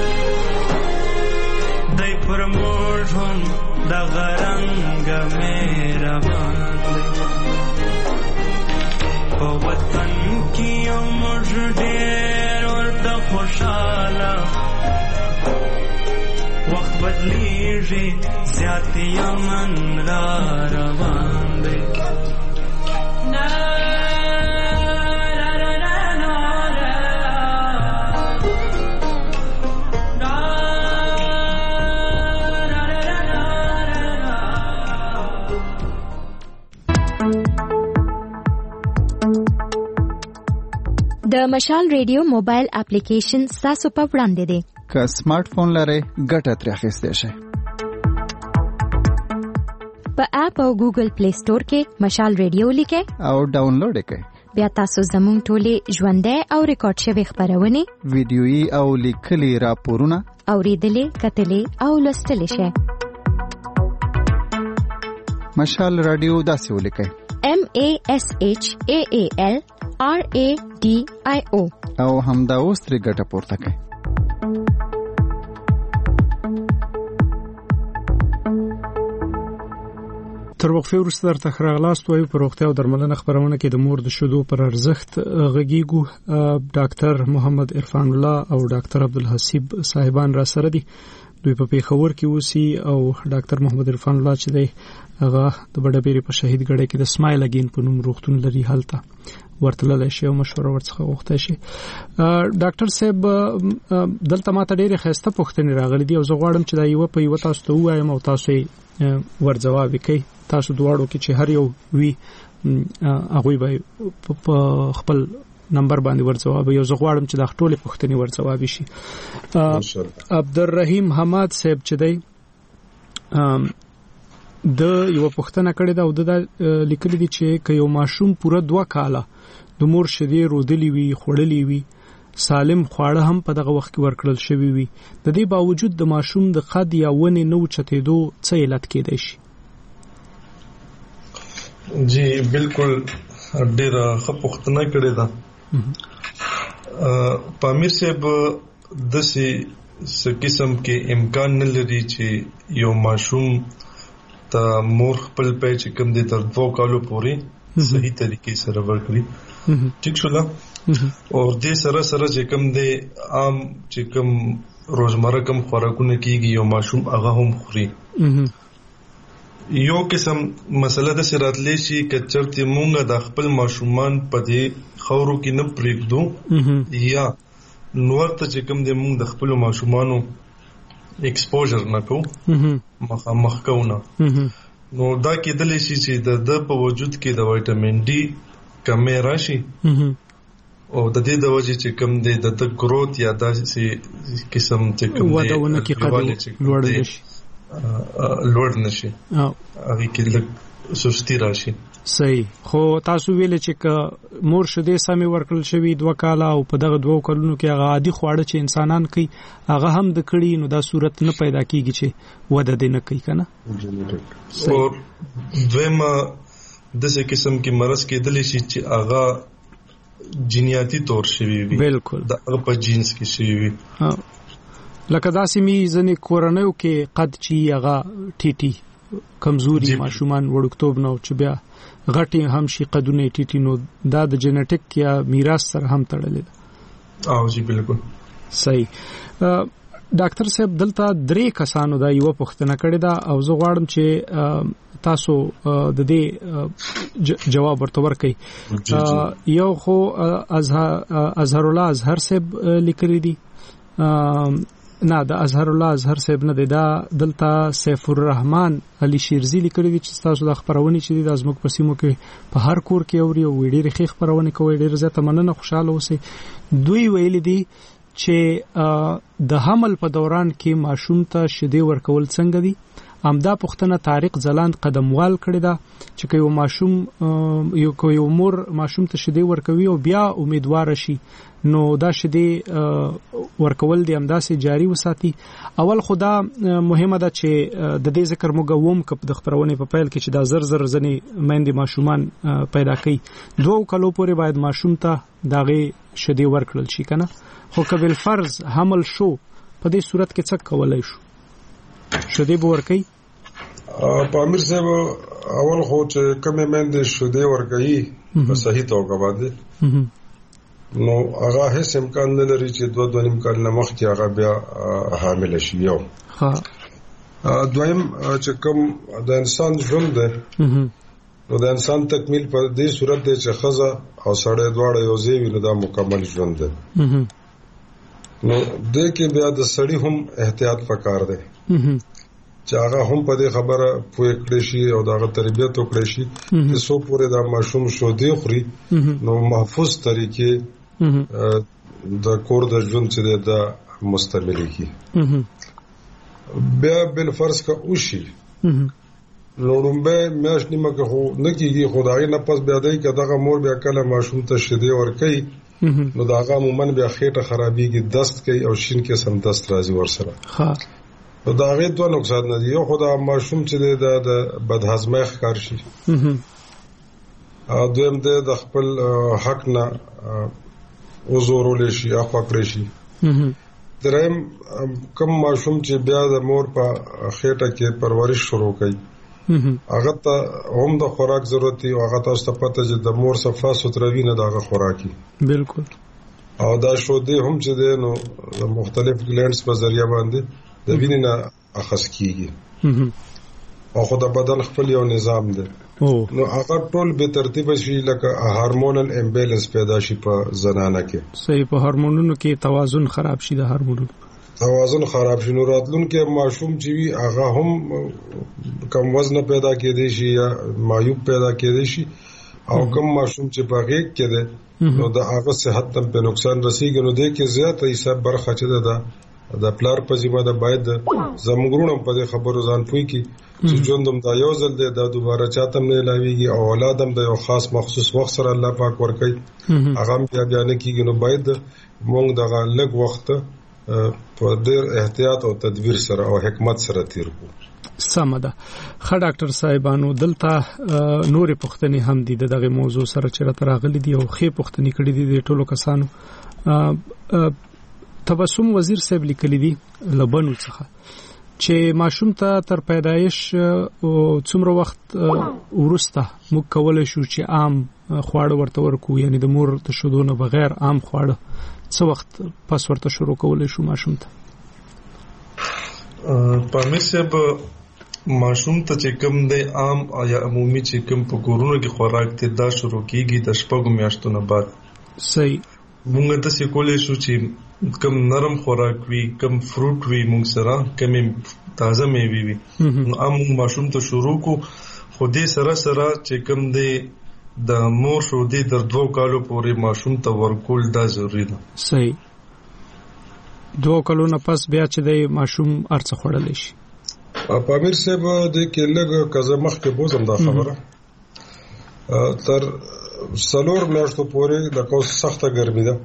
دی پر موږ هم دغه رنګ مهربان دی په وطن کې یو موږ ډېر ورته خوشاله وخت بدلیږي زیات امن را روان دی د مشال ریډیو موبایل اپلیکیشن تاسو په وړاندې دی که سمارټ فون لرئ ګټه ترې اخیستی شئ په اپ او ګوګل پلی سٹور کې مشال ریډیو لیکئ او ډاونلوډ یې کړئ بیا تاسو زموږ ټولې ژوندۍ او ریکارډ شوي خپرونې ویډیويي او لیکلي راپورونه اورېدلې کتلې او لوستلی شئ مشال رادیو داسې ولیکئ M A S H A A L R A D I O او همدا اوس ترې ګټه پورته کړئ تر وقفه وروسته درته ښه راغلاست وایو په روغتیا او درملنه خپرونه کې د مور د شیدو پر ارزښت غږیږو ډاکټر محمد عرفان الله او ډاکټر عبدالحسیب صاحبان را سره دي دوی په پیښور کې اوسي او ډاکټر محمد عرفان الله چې دی هغه د بډبېرې په شهید ګړی کې د سمایل اگین په نوم روغتون لري هلته ورتللی شي او مشوره ورڅخه غوښتی شي ډاکټر صاحب دلته ماته ډېرې ښایسته پوښتنې راغلي دي او زه غواړم چې دا یوه په یوه تاسو ته ووایم او تاسو یې ورځواب کوي تاسو دواړو کې چې هر یو وي هغوی به په خپل نمبر باندې ورځواب یو زه غواړم چې دا ټولې پوښتنې ورځواب شي عبدالرحیم حماد صاحب چې دی د یو پوښتنه کړې ده او د لیکلي دي چې که یو ماشوم پوره دوه کاله د مور شیدې رودلې وي خوړلې وي سالم خواړه هم په دغه وخت کې ورکړل شوی وي. د دې باوجود د ماشوم د قد یا ونې نو چتېدو څه علت کېدای شي؟ جی بالکل ډېره ښه پوښتنه کړې ده. پامیر صاحب داسې څه قسم کې امکان نه لري چې یو ماشوم ته مور خپل پی چې کوم دی تر دوه کالو پورې صحیح طریقې سره ورکړي. ٹھیک شو لا او دې سره سره چې کوم دی عام چې کوم روزمره کوم خوراکونه کېږي یو ماشوم هغه هم خوري. یو قسم مسله د سراتلې شي کچرته مونږه د خپل ماشومان په دې خورو کې نه پریږدو یا نور ته چې کوم د مونږ د خپل ماشومانو ایکسپوژر نه کو مخامخ کوونه نو دا کېدلی شي چې د د په وجود کې د وټامین ډي کمې راشي او د دې د وجې چې کوم دی د د ګروت یا داسې قسم چې کوم دی ودونه کې قد لوړ نشي لوړ نشي هغه کې لږ سستی راشي. صحیح. خو تاسو ویل چې ک مور شیدې سمې ورکړل شوی دوه کاله او په دغه دوه کلونو کې هغه عادي خواړه چې انسانان کوي هغه هم د کړي نو دا صورت نه پیدا کیږي چې وده دې نه کوي کنه. او دویمه داسې قسم کې مرض کېدلی شي چې هغه جینیاتي طور شوی وي. بالکل د هغه په جینس کې شوی وي. لکه داسې می ځنې کورنیو کې قد چې هغه ټیټي کمزوري ماشومان وړکتوب نو چې بیا غټي هم شي قدونه ټیټي نو دا د جنټیک یا میراث سره هم تړلې ده. او جی بالکل صحیح. ډاکټر صاحب دلته درې کسانو دا یو پوښتنه کړې ده او زه غواړم چې تاسو د دې جواب ورته ورکړئ. یو خو اظهر الله اظهر صاحب لیکلي دي نه د اظهر الله اظهر صاحب نه دی دا دلته سیف الرحمن علي شیرزی لیکلي دي چې تاسو د خبرونه چې د ازمک په سیمو کې په هر کور کې اوري او ډېر ښه خبرونه کوي ډېر زیاته مننه خوشاله اوسئ. دوی ویل دي چې د حمل په دوران کې ماشوم ته شیدې ورکول څنګه دي. امدا پښتنه طارق زلاند قدموال کړی دا چې یو ماشوم یو کوي مور ماشوم ته شیدې ورکوي او بیا امیدوار شي نو دا شیدې ورکول دي امداسې جاری وساتي. اول خدا مهمه ده چې د دې ذکر موږ ووم کپ د خبرونه په پیل کې چې دا زر زر ځنې مېندې ماشومان پیدا کوي دوه کلو پورې باید ماشوم ته داغه شیدې ورکړل شي کنه. خو کبل فرض حمل شو په دې صورت کې څه کولای شو شیدې به ورکړي؟ پامیر صاحب اول خو چې کمې مېندې شیدې ورکړي په صحیح توګه باندې نو هغه هیڅ امکان نه لري چې دوه دوه نیم کال نه مخکې هغه بیا حامل شي. یو دویم چې کوم د انسان ژوند دی نو د انسان تکمیل په دې صورت دی چې ښځه او سړی دواړه یو ځای وي نو دا مکمل ژوند دی. نو دې کې بیا د سړی هم احتیاط پکار دی چې هغه هم په دې خبره پوه کړی شي او دغه تربیت وکړي شي چې څو پورې دا ماشوم شو دی خوري نو محفوظ طریقې د کور د ژوند چې دا مستمر کی بیا بل فرض کا اوشي لوړمبه میاش نیمه که خو نکیږي خدای نه پس بیا دای کداغه مور بیا کله ماشوم ته شیدې ور کوي نو داغه مومن بیا خېټه خرابېږي دست کوي او شین کې سم دست راځي ور سره. ها نو داغه دوه نقصان نه دي. یو خدای ماشوم چې د بدهضمۍ ښکار شي ا دویم د خپل حق نه وزورول شي اخوا کړی شي. دریم کم ماشوم چې بیا د مور په خېټه کې پرورش شروع کوي هغه ته هم د خوراک ضرورت دی او هغه تاسو ته پته چې د مور صفا ستروي نه دغه خوراکي بالکل او دا شو دی هم چې دی نو مختلف ګلانډز په ذریعہ باندې د وینې نه اخذ کیږي او خو د بدن خپل یو نظام دی نو هغه ټول به ترتیب شي لکه هارمونل امبیلنس پیدا شي په زنانه کې. صحیح. په هورمونونو کې توازن خراب شي د هورمونونو توازن خراب شي نو راتلونکي ماشوم چې وي هغه هم کم وزن پیدا کېدی شي یا معیوب پیدا کېدی شي او کم ماشوم چې باغې کې ده نو د هغه صحت ته په نقصان رسیږي. نو د کې زیاته حساب برخه چې ده د پلار په ذمہ ده باید زموږ په دې خبرو ځان پوي کی چې ژوندم دا یو ځل دی دا دوباره چاته نه لاویږي او اولادم د یو خاص مخصوص وخت سره الله پاک ورکړي هغه بیا بیا نه کیږي نو باید موږ دغه لږ وخت په ډېر احتیاط او تدبیر سره او حکمت سره تیر کو. سمه ده. ښه ډاکټر صاحبانو دلته نورې پوښتنې هم دي دغه موضوع سره چې راته راغلي دي او ښې پوښتنې کړې دي د ټولو کسانو. تبسم وزیر صاحب لیکلي دي لبنو څخه چې ماشوم ته تر پیدایش او څومره وخت ورسته موږ کولای شو چې عام خواړه ورته ورکو، یعنی د مور د شیدو نه بغیر عام خواړه څه وخت پس ورته شروع کولای شو ماشوم ته؟ پامیر صاحب ماشوم ته چې کوم دی عام یا عمومي چې کوم په کورونو کې خوراک ته دا شروع کیږي د شپږو میاشتو نه بعد. صحیح. موږ ته څه کولای شو چې کوم نرم خوراک وي، کوم فروټ وي، موږ سره کوم تازه میوه وي نو عام ماشوم ته شروع کو. خو دې سره سره چې کوم دی د مور شو دی در دوه کالو پورې ماشوم ته ورکول دا ضروری ده. صحیح. دوه کالو نه پس بیا چې دی ماشوم ارڅ خوړل شي. پامیر صاحب د کې لګ کزه مخ کې بوزم دا خبره تر سلور میاشتو پورې د کوم سخته ګرمي ده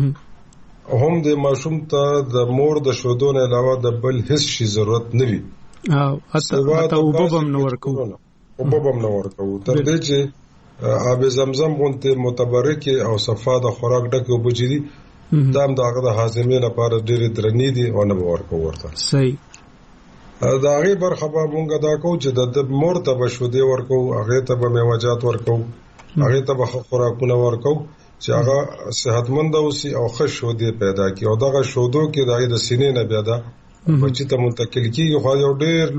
هم د ماشوم ته د مور د شودو نه علاوه د بل هیڅ شي ضرورت نه وي. او حتی وبوبم نو ورکو وبوبم نو ورکو تر دې چې آب زمزم غونته متبرک او صفا د خوراک ډکه وبجدي دام دغه د هاضمې لپاره ډېر درنې دي او نه ورکو ورته. صحیح. دا غي برخه به مونږ دا کو چې د مور ته بشودي ورکو، هغه ته به میوجات ورکو، هغه ته به خوراکونه ورکو چې هغه صحتمند اوسي او ښه شودي پیدا کړي او دغه شودو کې دغه د سینې نه بیا دا بچی ته منتقل کیږي. خو یو ډېر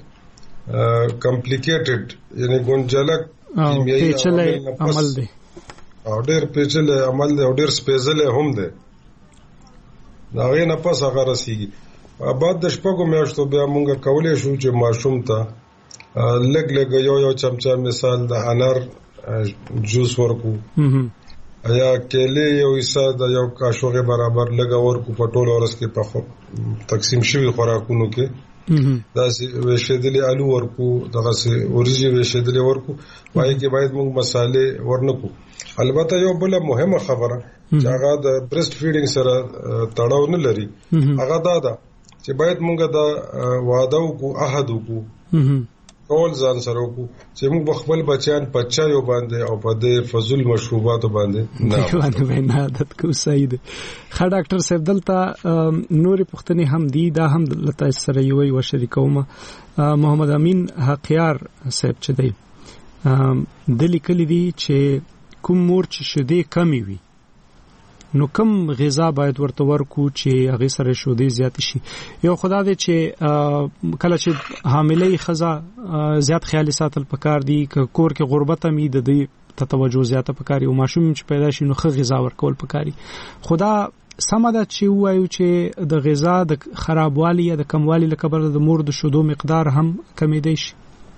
لوی کمپلیکیټډ یعنی ګونجلک پیچلې عمل دی او ډېر پیچلې عمل دی او ډېر سپیشل هم دی. دا غي نه پس هغه رسیږي. بعد د شپږو میاشتو بیا مونږ کولای شو چې ماشوم ته لګ لګ یو یو چمچا مثال د انار جوس ورکو یا کېله یو حصہ د یو کاشوغه برابر لګ ورکو په ټول ورځ کې په تقسیم شوی خوراکونو کې دا سي وشیدلې آلو ورکو دغه سي اوريجي وشیدلې ورکو وایي کې باید موږ مصالې ورنکو. البته یو بل مهمه خبره چې هغه د برست فیډینګ سره تړاو نه لري هغه دا ده چې باید مونږ دا وعده وکړو، عهد وکړو، ټول ځان سره وکړو چې موږ خپل بچیان په چایو باندې او په دې فضول مشروباتو باندې نه باندې نه عادت کو. صحیح ده. ښه ډاکټر صاحب دلته نورې پوښتنې هم دي، دا هم لته سره یو یو شریکوم. محمد امین حقیار صاحب چې دی د لیکلي دي چې کوم مور چې شیدې کمې وي نو کم غذا باید ورته ورکو چې هغه سره شودې زیات شي. یو خدای دې چې کله چې حاملې خزا زیات خیال ساتل پکار دي، ک کور کې غربت هم د دې ته توجه زیاته پکاري او ماشوم چې پیدا شي نو ښه غذا ورکول پکاري. خدا سمه ده چې وایو چې د غذا د خرابوالي یا د کموالي لکبر د مور د شودو مقدار هم کمیدای شي.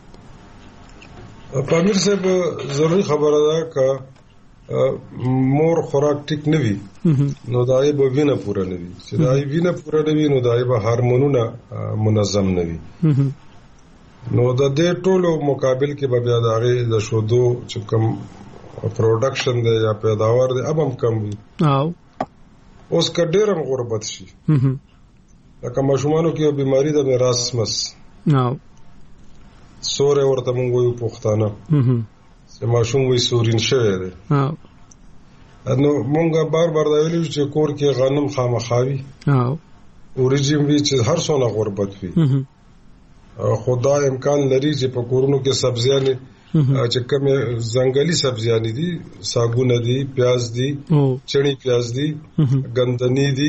پامیر صاحب ضروري خبره ده ک مور خوراک ټیک نه وي نو دای به وینه پوره نه وي، چې دای وینه پوره نه وي نو دای به هورمونونه منظم نه وي. نو د دې ټولو مقابل کې به بیا د هغه د شودو چې کوم پروډکشن دی یا پیداوار دی اب هم کم وي او اوس کډیر هم غربت شي. لکه ماشومانو کې بیماری د میراث مس نو سورې ورته مونږ وایو پښتانه چې ماشوم وي سورین شوی دی. نو مونږه بار بار دا ویلو چې کور کې غنم خامخاوي او اوریجن وی چې هر څونه غربت وي خدا امکان لري چې په کورونو کې سبزیانې چې کوم ځنګلي سبزیانې دي، ساګونه دي، پیاز دي، چڼي پیاز دي، ګندنې دي،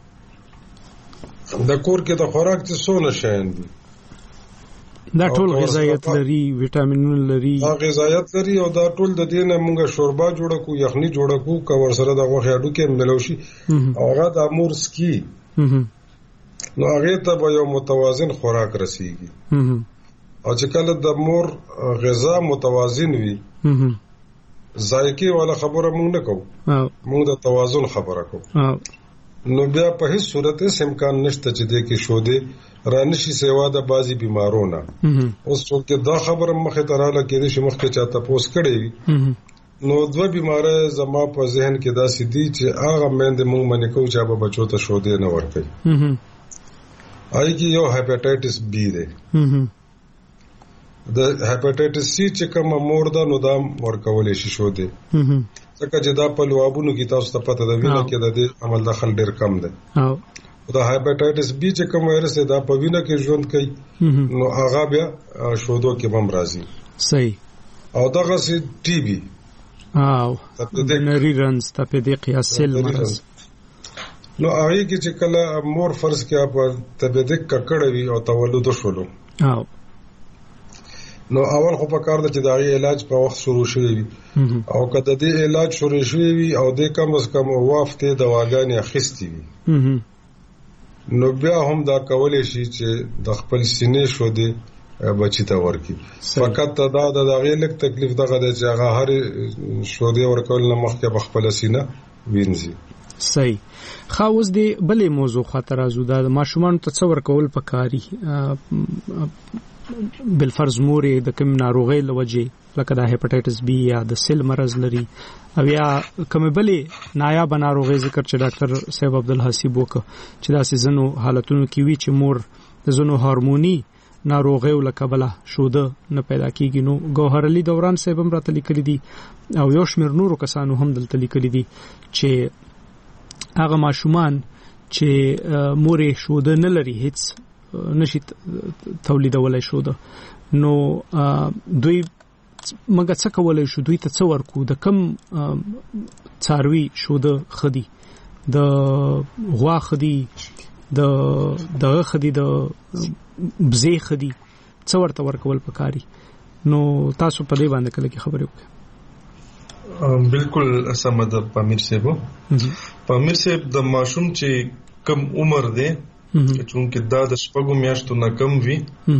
د کور کې د خوراک څه څونه شین دي دا ټول غذایت لري، وټامینونه لري، دا غذایت لري او دا ټول د دې نه موږ شوربا جوړ کو، یخني جوړ کو، کور سره د غوښې اډو کې ملوشي او هغه د امور سکی نو هغه ته به یو متوازن خوراک رسیږي. او چې کله د مور غذا متوازن وي ذایقه والا خبره موږ نه کوو، موږ د توازن خبره کوو. نو بیا په هیڅ صورت هیڅ امکان نشته چې د کې شودې رانشي سیوا د بازي بیمارونه. اوس څوک دا خبره مخه تراله کې چې مخکې چاته پوس کړي نو دوه بیماره زما په ذهن کې دا سدي چې هغه مند موږ باندې کو چې به بچو ته شودې نه ورکړي. آی کې یو هپاتایټس بی دی. د هپاتایټس سی چې کوم مور ده نو دا ورکولې شي شودې. ځکه چې دا په لوابونو کې تاسو ته پته ده وینه کې د دې عمل دخل ډیر کم دی. دا هپاتایټس بی چې کوم وایرس دی دا په وینه کې ژوند کوي نو هغه بیا شودو کې هم راځي. صحیح. او دغه سي ټي بي او د نری رنز ته په دې قیاس سیل مرز نو هغه کې چې کله مور فرض کې په تبدیک ککړوي او تولد شولو او نو اول خو په کار د چې دا علاج په وخت شروع شوی او کله د علاج شروع شوی او د کم از کم وافته دواګانې اخیستي وي نو بیا هم دا کولای شي چې د خپل سینې شو دی بچی ته ورکی. فقط دا د دغه لک تکلیف دغه د چې هغه هر شو دی ورکول نه مخکې بخپل سینه وینځي. صحیح. خاوز دی بلې موضوع خاطر ازو دا ماشومان ته څور کول پکاري بالفرض مورې د کوم ناروغي لوجه لکه د هپاتایټس بی یا د سیل مرز لري او یا کوم بلې نایاب ناروغي ذکر چې ډاکټر صاحب عبدالحسیب وک چې دا سيزنو حالتونو کې وی چې مور د زنو هورموني ناروغي ولکبله شوده نه پیدا کیږي. نو ګوهر علي دوران صاحب هم راته لیکلي دي او یو شمېر نورو کسانو هم دلته لیکلي دي چې هغه ماشومان چې مورې شوده نه لري هیڅ نشي تولیدولای شوده نو دوی مګه څه کولای شو دوی ته څه ورکو د کم څاروي شوده خدي د غوا خدي د دغه خدي د بزې خدي څو ورته ورکول پکاري. نو تاسو په دې باندې کله کې خبرې وکړئ. بالکل سم ده پامیر صاحب. پامیر صاحب د ماشوم چې کم عمر دی چونکه دا د شپږو میاشتو نه کم وي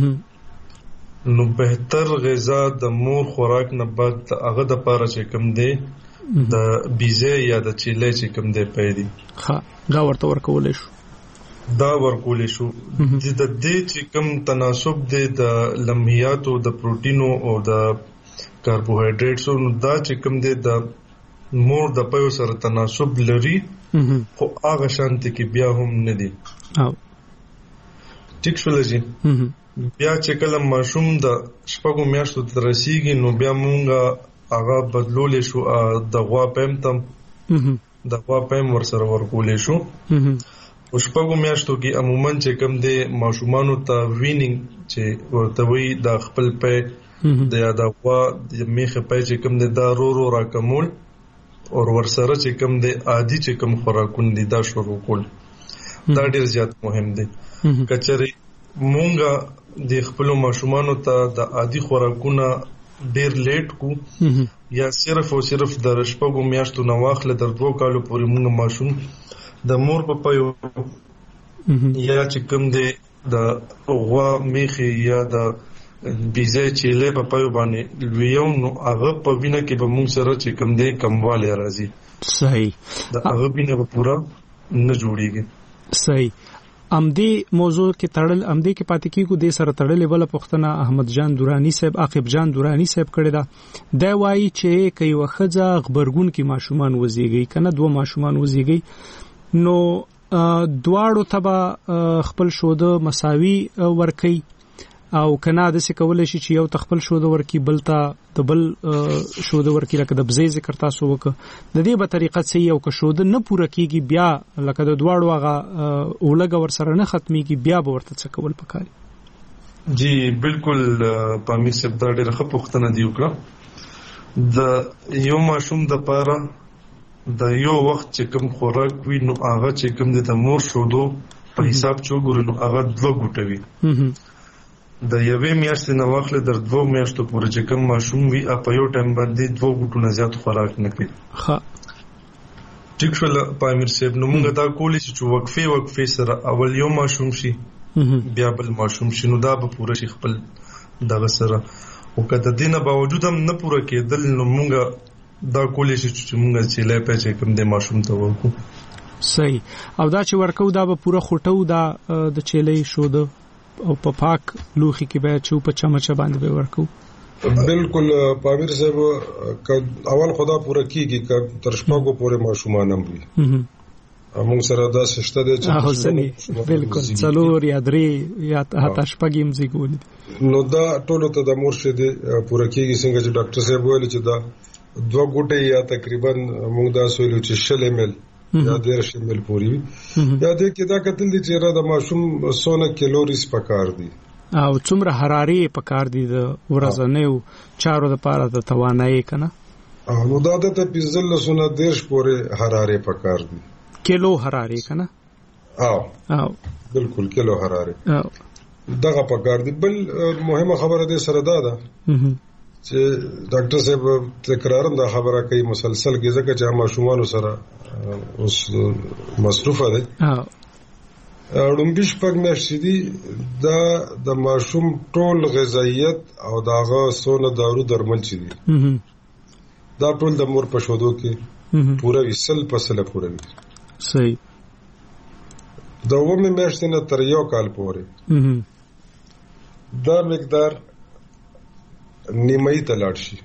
نو بهتر غذا د مور خوراک نه بعد هغه د پاره چې کم دی د بیزه یا د چیلې چې کم دی پیدا ها دا ورته ورکول شو دا ورکول شو د دې چې کم تناسب دی د لمحیاتو د پروتینو او د کاربوهایډریټسو نو دا چې کم دی د مور د پيو سره تناسب لري خو هغه شانتي کې بیا هم نه دی او ټیک شول جی بیا چې کله ماشوم د شپږو میاشتو تر رسیدي نو بیا مونږه هغه بدلول شو د غوا پم تم د غوا پم ور سره ورکول شو او شپږو میاشتو کې عموما چې کم دی ماشومانو ته وینینګ چې ورته وی د خپل پې د یاد غوا د میخه پې چې کم دی دا رو رو راکمول او ور سره چې کم دی عادي چې کم خوراکون دي دا شروع کول دا ډیر زیات مهم دی. کچري مونږه د خپل ماشومانو ته د عادي خوراکونه ډیر لیټ کو یا صرف او صرف د شپږو میاشتو نه واخله در دوه کالو پورې مونږ ماشوم د مور په پيو یا چې کوم دی د غوا میخي یا د بيزه چيله په پيو باندې ویو نو هغه په وینه کې به مونږ سره چې کوم دی کمواله راځي. صحیح. د هغه وینه په پورا نه جوړیږي. صحیح. امدی موضوع کې تړل امدی کې پاتې کیږي د سره تړلې بل پښتنه احمد جان دورانی صاحب عاقب جان دورانی صاحب کړی دا دا وایي چې کوي وخزه خبرګون کې ماشومان وزيږي کنه دوه ماشومان وزيږي نو دواړو تبا خپل شوده مساوي ورکي او کنه د څه کولای شي چې یو تخپل شوده ورکی بلتا د بل شوده ورکی لکه د بزې ذکر تاسو وک د دې په طریقه چې یو که شوده نه پوره کیږي بیا لکه د دواړو هغه اولګ ور سره نه ختميږي بیا به ورته څه کول پکاري. جی بالکل پامیر صاحب دا ډېر ښه پوښتنه دی وکړه. د یو ماشوم د پاره د یو وخت چې کوم خوراک وي نو هغه چې کوم د مور شودو په حساب چوغور نو هغه دوه ګوټوي د یوې میاشتې نه واخله در دوه میاشتو پورې چې کوم ماشوم وي په یو ټایم باندې دوه ګوټو نه زیات خوراک نه کوي. ها ټیک شول پامیر صاحب نو موږ دا کولی چې وقفه وقفه سره اول یو ماشوم شي بیا بل ماشوم شي نو دا به پوره شي خپل دغه سره او کله د دینه باوجود هم نه پوره کېدل نو موږ دا کولی شي چې موږ چې لای په چې کوم د ماشوم ته ورکو. صحیح. او دا چې ورکو دا به پوره خوټو دا د چيلې شو د او په پاک لوخي کې به چې په چمچه باندې به ورکو. بالکل پامیر صاحب اول خدا پوره کیږي ک تر شپږو پورې ماشومان هم وي. موږ سره دا سشته دي چې بالکل څلور یا درې یا حتی شپږ هم زیګول. نو دا ټول ته د مرشد پوره کیږي څنګه چې ډاکټر صاحب ویل چې دا دوه ګوټه یا تقریبا موږ دا سویل چې شل مل یا دیرش مل پوری وي. یا دې کې دا کتل دي چې را د ماشوم سونه کیلوریز پکار دي او څومره حراري پکار دي د ورځنیو چارو لپاره د توانایي کنه. نو دا د پنځل سونه دیرش پورې حراري پکار دي. کیلو حراري کنه. او او بالکل کیلو حراري او دغه پکار دي. بل مهمه خبره ده سره دا ده چې ډاکټر صاحب تکرارن دا خبره کوي مسلسل کې ځکه چې ماشومان سره اوس مصروفه ده. او اړومبش پک مېشتي دي دا د ماشوم ټول غذایت او داغه سونه دارو درمل چي دي دا ټول د مور په شودو کې پوره وسل پسله پوره وي. صحیح. دا ومه مېشتي نه تر یو کال پورې دا مقدار نیمه ته لاړ شي.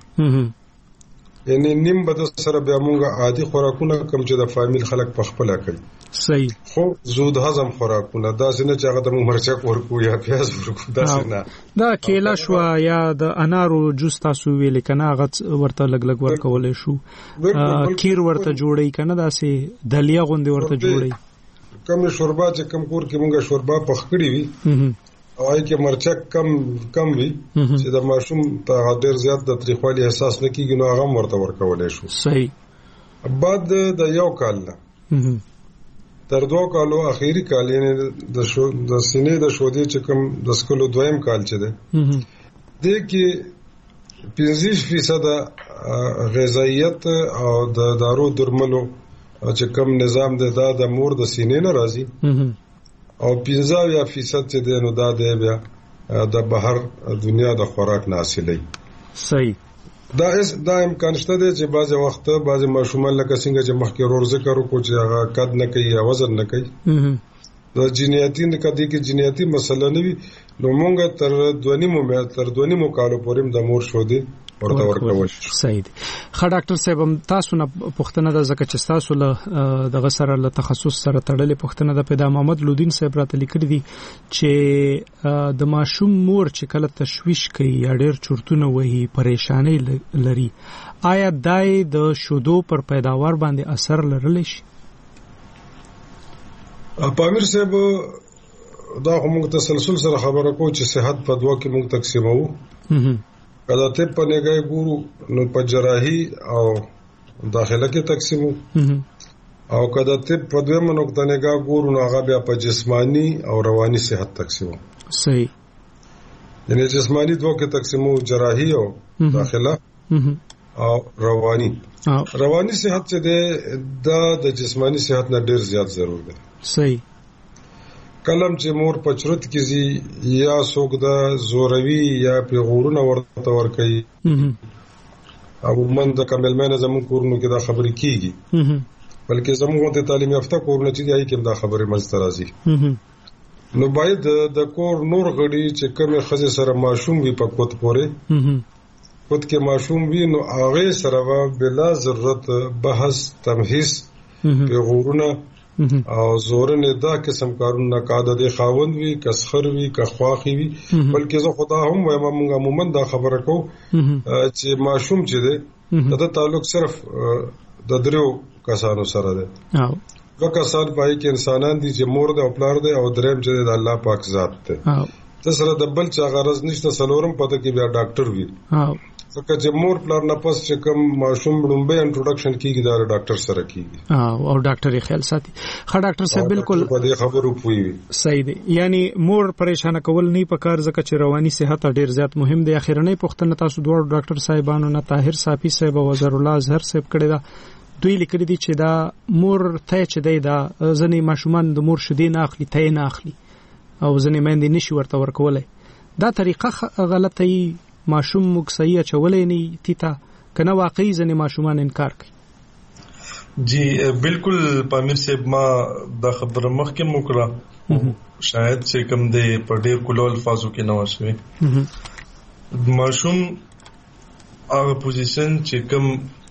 یعنی نیم بد سره بیا موږ عادي خوراکونه کم چې د فامیل خلک په خپل کوي. صحیح. خو زود هضم خوراکونه دا څنګه چې هغه د مرچک ورکو یا پیاز ورکو دا څنګه دا کېلا شو یا د انارو جوس تاسو ویل کنه هغه ورته لګ لګ ورکول شو. کیر ورته جوړی کنه دا سي دلیا غوندي ورته جوړی. کم شوربا چې کم کور کې موږ شوربا پخکړی وي او اې کې مرچک کم کم وي چې د ماشوم ته ډیر زیات د تریخوالي احساس نه کیږي نو هغه ورته ورکولای شو. صحیح. بعد د یو کال نه تر دوه کالو اخیری کال یعنی د شو د سینې د شودې چې کوم د سکولو دویم کال چې ده د کې پنځه فیصد غذایت او د دارو درملو چې کوم نظام ده دا د مور د سینې نه راځي او پنځه فیصد چې ده نو دا ده بیا د بهر دنیا د خوراک نه حاصلې. صحیح. دا اس دا امکان شته دی چې بعض وخت بعض ماشومان لکه څنګه چې مخکې ورور ذکر وکړو چې هغه قد نه کوي یا وزن نه کوي د جینیاتي د کدي کې جینیاتي مسله نه وي نو موږ تر دوه نیمو مې تر دوه نیمو کالو پورې د مور شو دی ورته ورکول. صحیح دی. خا ډاکټر صاحب تاسو نه پوښتنه ده ځکه چې تاسو له دغه سره له تخصص سره تړلې پوښتنه ده. پیدا محمد لودین صاحب راته لیکلي دي چې د ماشوم مور چې کله تشویش کوي یا ډېر چورتونه وهي پریشانی لري آیا دای د شودو پر پیداوار باندې اثر لرلی شي؟ پامیر صاحب دا موږ تسلسل سره خبره کوو چې صحت په دوه کې موږ تقسیمو. کله ته په نګای ګورو نو په جراحي او داخله کې تقسیمو او کله ته په دویمه نقطه نګای ګورو نو هغه بیا په جسمانی او رواني صحت تقسیمو. صحیح. یعنی جسمانی دوه کې تقسیمو جراحي او داخله او رواني. رواني صحت چې ده د جسمانی صحت نه ډیر زیات ضرور ده. صحیح. کلم چې مور پچرت کیږي یا څوک د زوروي یا پیغورونه ورته ور کوي او من د کمل مینه زمون کورونو کې دا خبرې کیږي بلکې زموږ ته تعلیم یافته کورونه چې دی کې دا خبرې مزته راځي. نو باید د کور نور غړي چې کومه خزه سره ماشوم وي په کوت پورې کوت کې ماشوم وي نو هغه سره بلا ضرورت بحث تمهیز پیغورونه او زورن دا قسم کارونه کاده د خاوند وی کسخر وی کخواخي وی بلکې زه خدا هم وایم موږ عموما دا خبره کو چې ماشوم چې ده دا تعلق صرف د درو کسانو سره ده. او دوه کسان پای کې انسانان دي چې مور ده او پلار ده او دریم چې د الله پاک ذات ده. د سره د بل چا غرض نشته سلورم پته کې بیا ډاکټر وی. او ځکه چې مور پلار نه پس چې کوم ماشوم لومبه انټروډکشن کیږي دا ډاکټر سره کیږي. او او ډاکټر یې خیال ساتي. خا ډاکټر صاحب بالکل په دې خبرو پوي. صحیح دی. یعنی مور پریشان کول نه پکار ځکه چې رواني صحت ډیر زیات مهم دی. اخیرنۍ پوښتنه تاسو دوه ډاکټر صاحبانو نه طاهر صافي صاحب او وزیر الله زهر صاحب کړی دا دوی لیکلي دي چې دا مور ته چې دی دا ځنې ماشومان د مور شیدې نه اخلي ته نه اخلي او ځنې مېندې نشي ورته ورکولای. دا طریقه غلطه ای ماشوم مکسیه چولې نه تیتا کنه واقعي ځنې ماشومان انکار کوي. جی بالکل پامیر صاحب ما دا خبره مخکې موکړه شاید چې کوم دی په ډېر کولو الفاظو کې نه وشوي ماشوم هغه پوزیشن چې کوم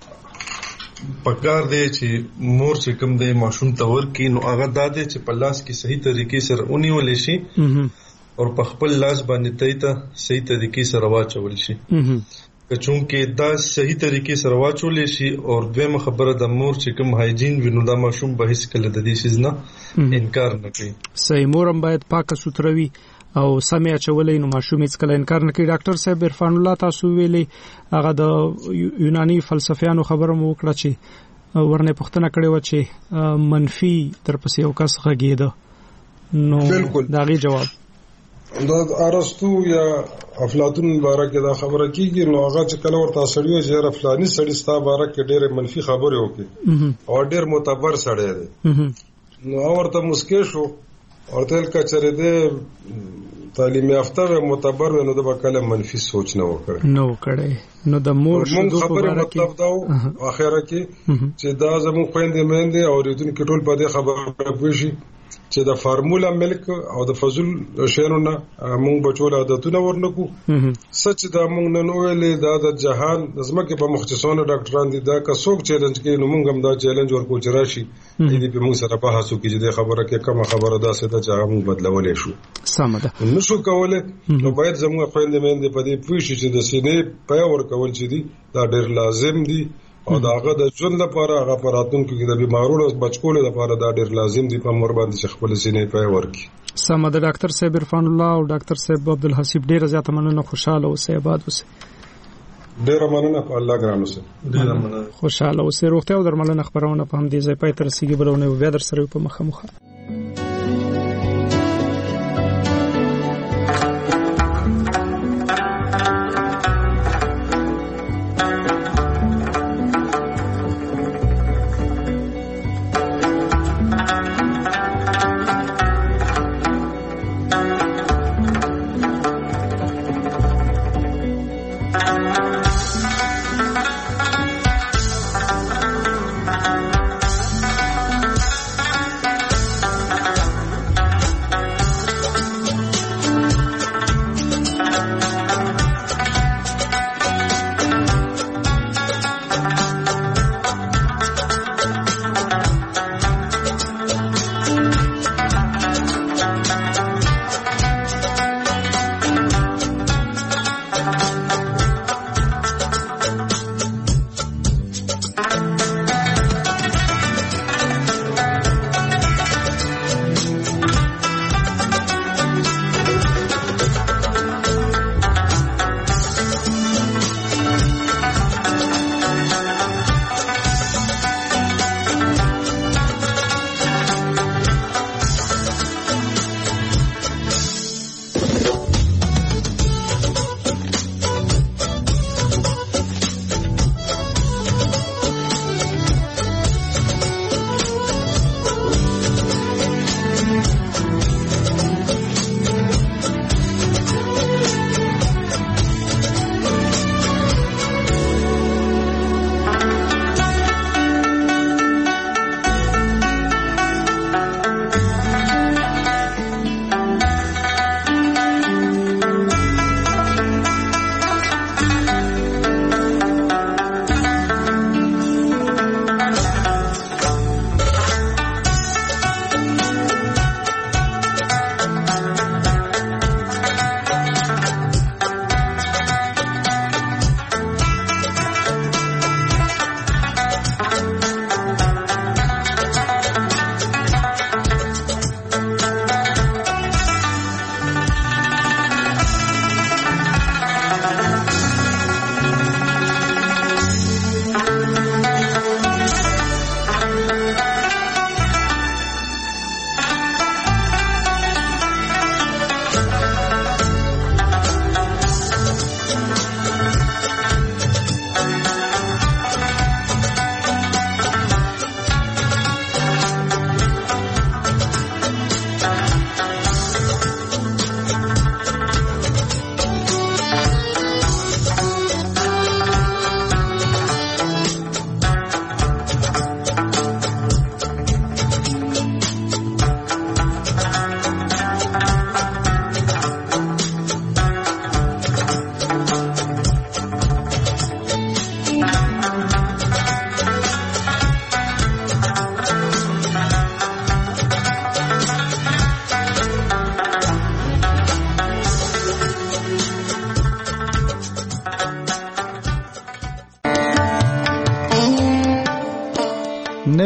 پکار دی چې مور چې کوم دی ماشوم ته ورکړي نو هغه دا دی چې په لاس کې صحیح طریقې سره ونیول شي او په خپل لاس باندې ته صحیح طریقې سره واچول شي که چونکې دا صحیح طریقې سره واچول شي او دویمه خبره د مور چې کوم هایجین وینو دا ماشوم به هیڅ کله د دې شیز نه انکار نه کوي صحیح مورم باید پاکه سوتره وي او سمې اچولې نو ماشوم هیڅ کله انکار نه کوي ډاکټر صاحب عرفان الله تاسو ویلي هغه د یوناني فلسفیانو خبره مو وکړه چې ورنه پوښتنه کړې و چې منفي تر پسې یو کس غږیده نو دا غي جواب دا ارسطو یا افلاطون مبارک دا خبره کیږي نو هغه چې کله ورته سړیو چې افلانی سړی ستا مبارک ډېر منفي خبره وکړي او ډېر معتبر سړی دی نو ورته مسکه شو ورته کچره دی تعلیم یافته معتبر نو د وکاله منفي سوچ نه وکړي نو کړي نو د مور شنو خبره مطلب دا اخره کې چې دا زمو خويندې مېندې او ریدونکو ټول په دې خبره پوښي چې د فارمولا ملک او د فضل شینونه مونږ بچول عادتونه ورنکو سچ دا مونږ نن ویلې دا د جهان زمکه په مختصونه ډاکټران دي دا که څوک چیلنج کوي نو مونږ هم دا چیلنج ورکو چې راشي دې په مونږ سره په هڅو کې چې خبره کې کومه خبره ده چې دا چې مونږ بدلولې شو سم ده نو شو کوله نو باید زموږ خويندې مېندې په دې پوښي چې د سینې په ور کول چې دي دا ډېر لازم دي او داغه د ژوند لپاره هغه پراتونکو کې د بیمارونو بچکولو لپاره دا ډېر لازم دي په مور باندې خپل سینې په ورکی سم ده ډاکټر صاحب عرفان الله او ډاکټر صاحب عبدالحسیب ډېر زیاته مننه خوشاله اوسئ آباد اوسئ ډېر مننه په الله ګران اوسئ ډېر مننه خوشاله اوسئ روغتیا او درملنه خبرونه په هم دې ځای پای تر رسیدي بلونه بیا در سره په مخه مخه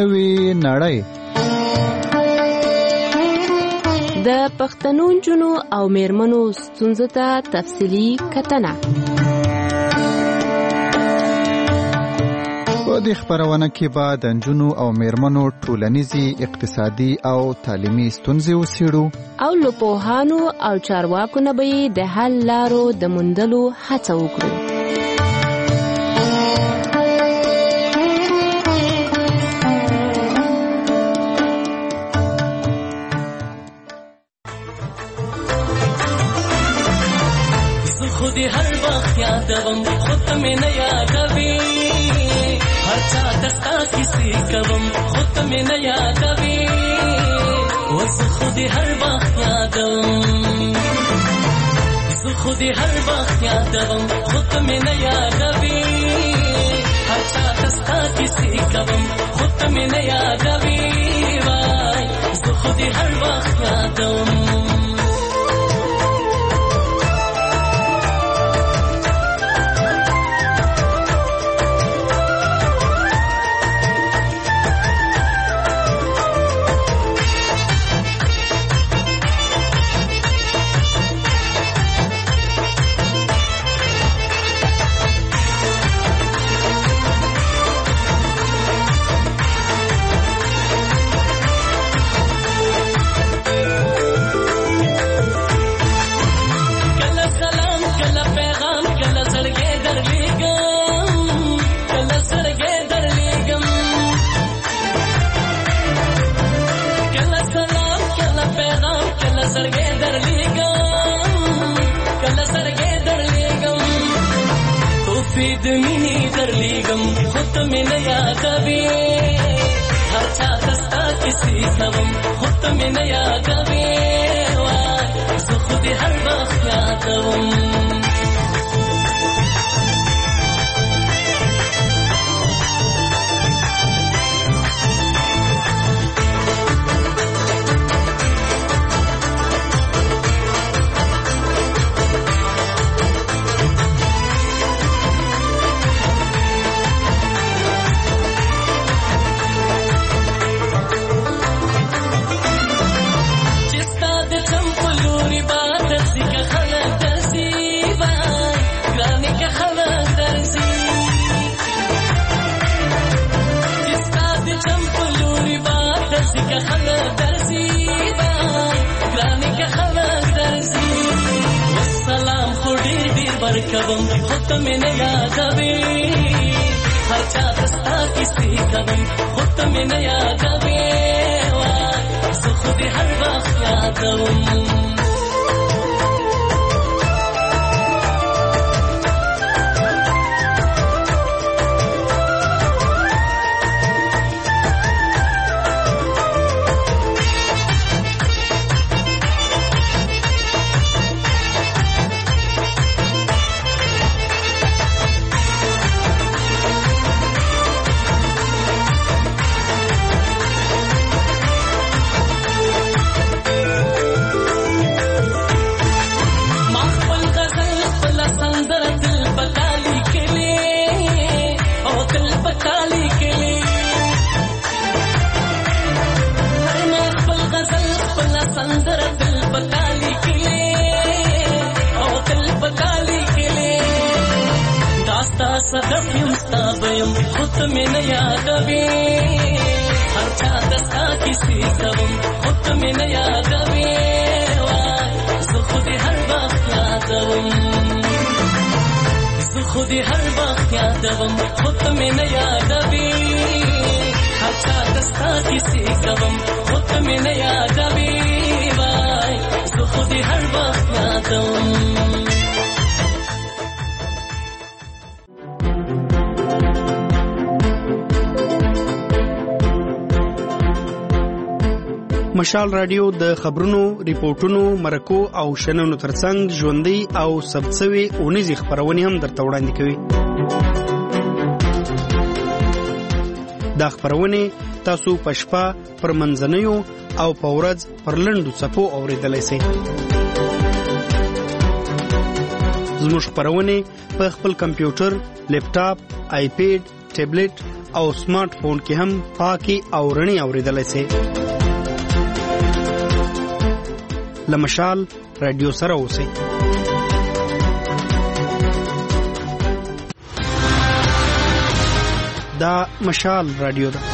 نوې نړۍ. د پښتنو نجونو او میرمنو ستونزو ته تفصیلي کتنه. په دې خبرونه کې به د نجونو او میرمنو ټولنیزي، اقتصادي او تعلیمي ستونزې وڅېړو او له پوهانو او چارواکو نه به د حل لارو د موندلو هڅه وکړو. خودی هر وخت یادوم خود ته مې نه یادوي، هر چا ته ستا کیسې کوم خود ته مې نه یادوي، اوس خودی هر وخت یادوم، زه خودی هر وخت یادوم خود ته مې نه یادوي، هر چا ته ستا کیسې کوم خود ته مې نه یادوي، وای زه خودی هر وخت یادوم. د مینې درلیږم خود ته مې نه یادوي، هر چا ته ستا کیسې کوم خود ته مې نه یادوي، وای زه خو دې هر وخت یادوم. کوم خود ته مې نه یادوي، هر چا ته ستا کیسې کوم خود ته مې نه یادوي، وای زه خو دې هر وخت یادوم. صدق یم ستا بیم خود ته مې نه یادوي، هر چا ته ستا کیسې کوم خود ته مې نه یادوي، وای زه خو دې هر وخت یادوم، زه خو دې هر وخت یادوم خود ته مې نه یادوي، هر چا ته ستا کیسې کوم خود ته مې نه یادوي، وای زه خو دې هر وخت یادوم. مشال رادیو د خبرونو، ریپورتونو، مرکو او شننو ترڅنګ ژوندۍ او ثبتسوي اونیزې خبرونه هم درته وړاندې کوي. دا خبرونه تاسو په شپه پر منځنیو او په ورځ پر لنډو څپو اوریدلای شئ. زموږ خبرونه په خپل کمپیوټر، لیپټاپ، آیپیډ، ټابلیټ او سمارټ فون کې هم پاکي او رڼي اوریدلای شئ. لمشال رادیو سره اوسئ. دا مشال رادیو ده.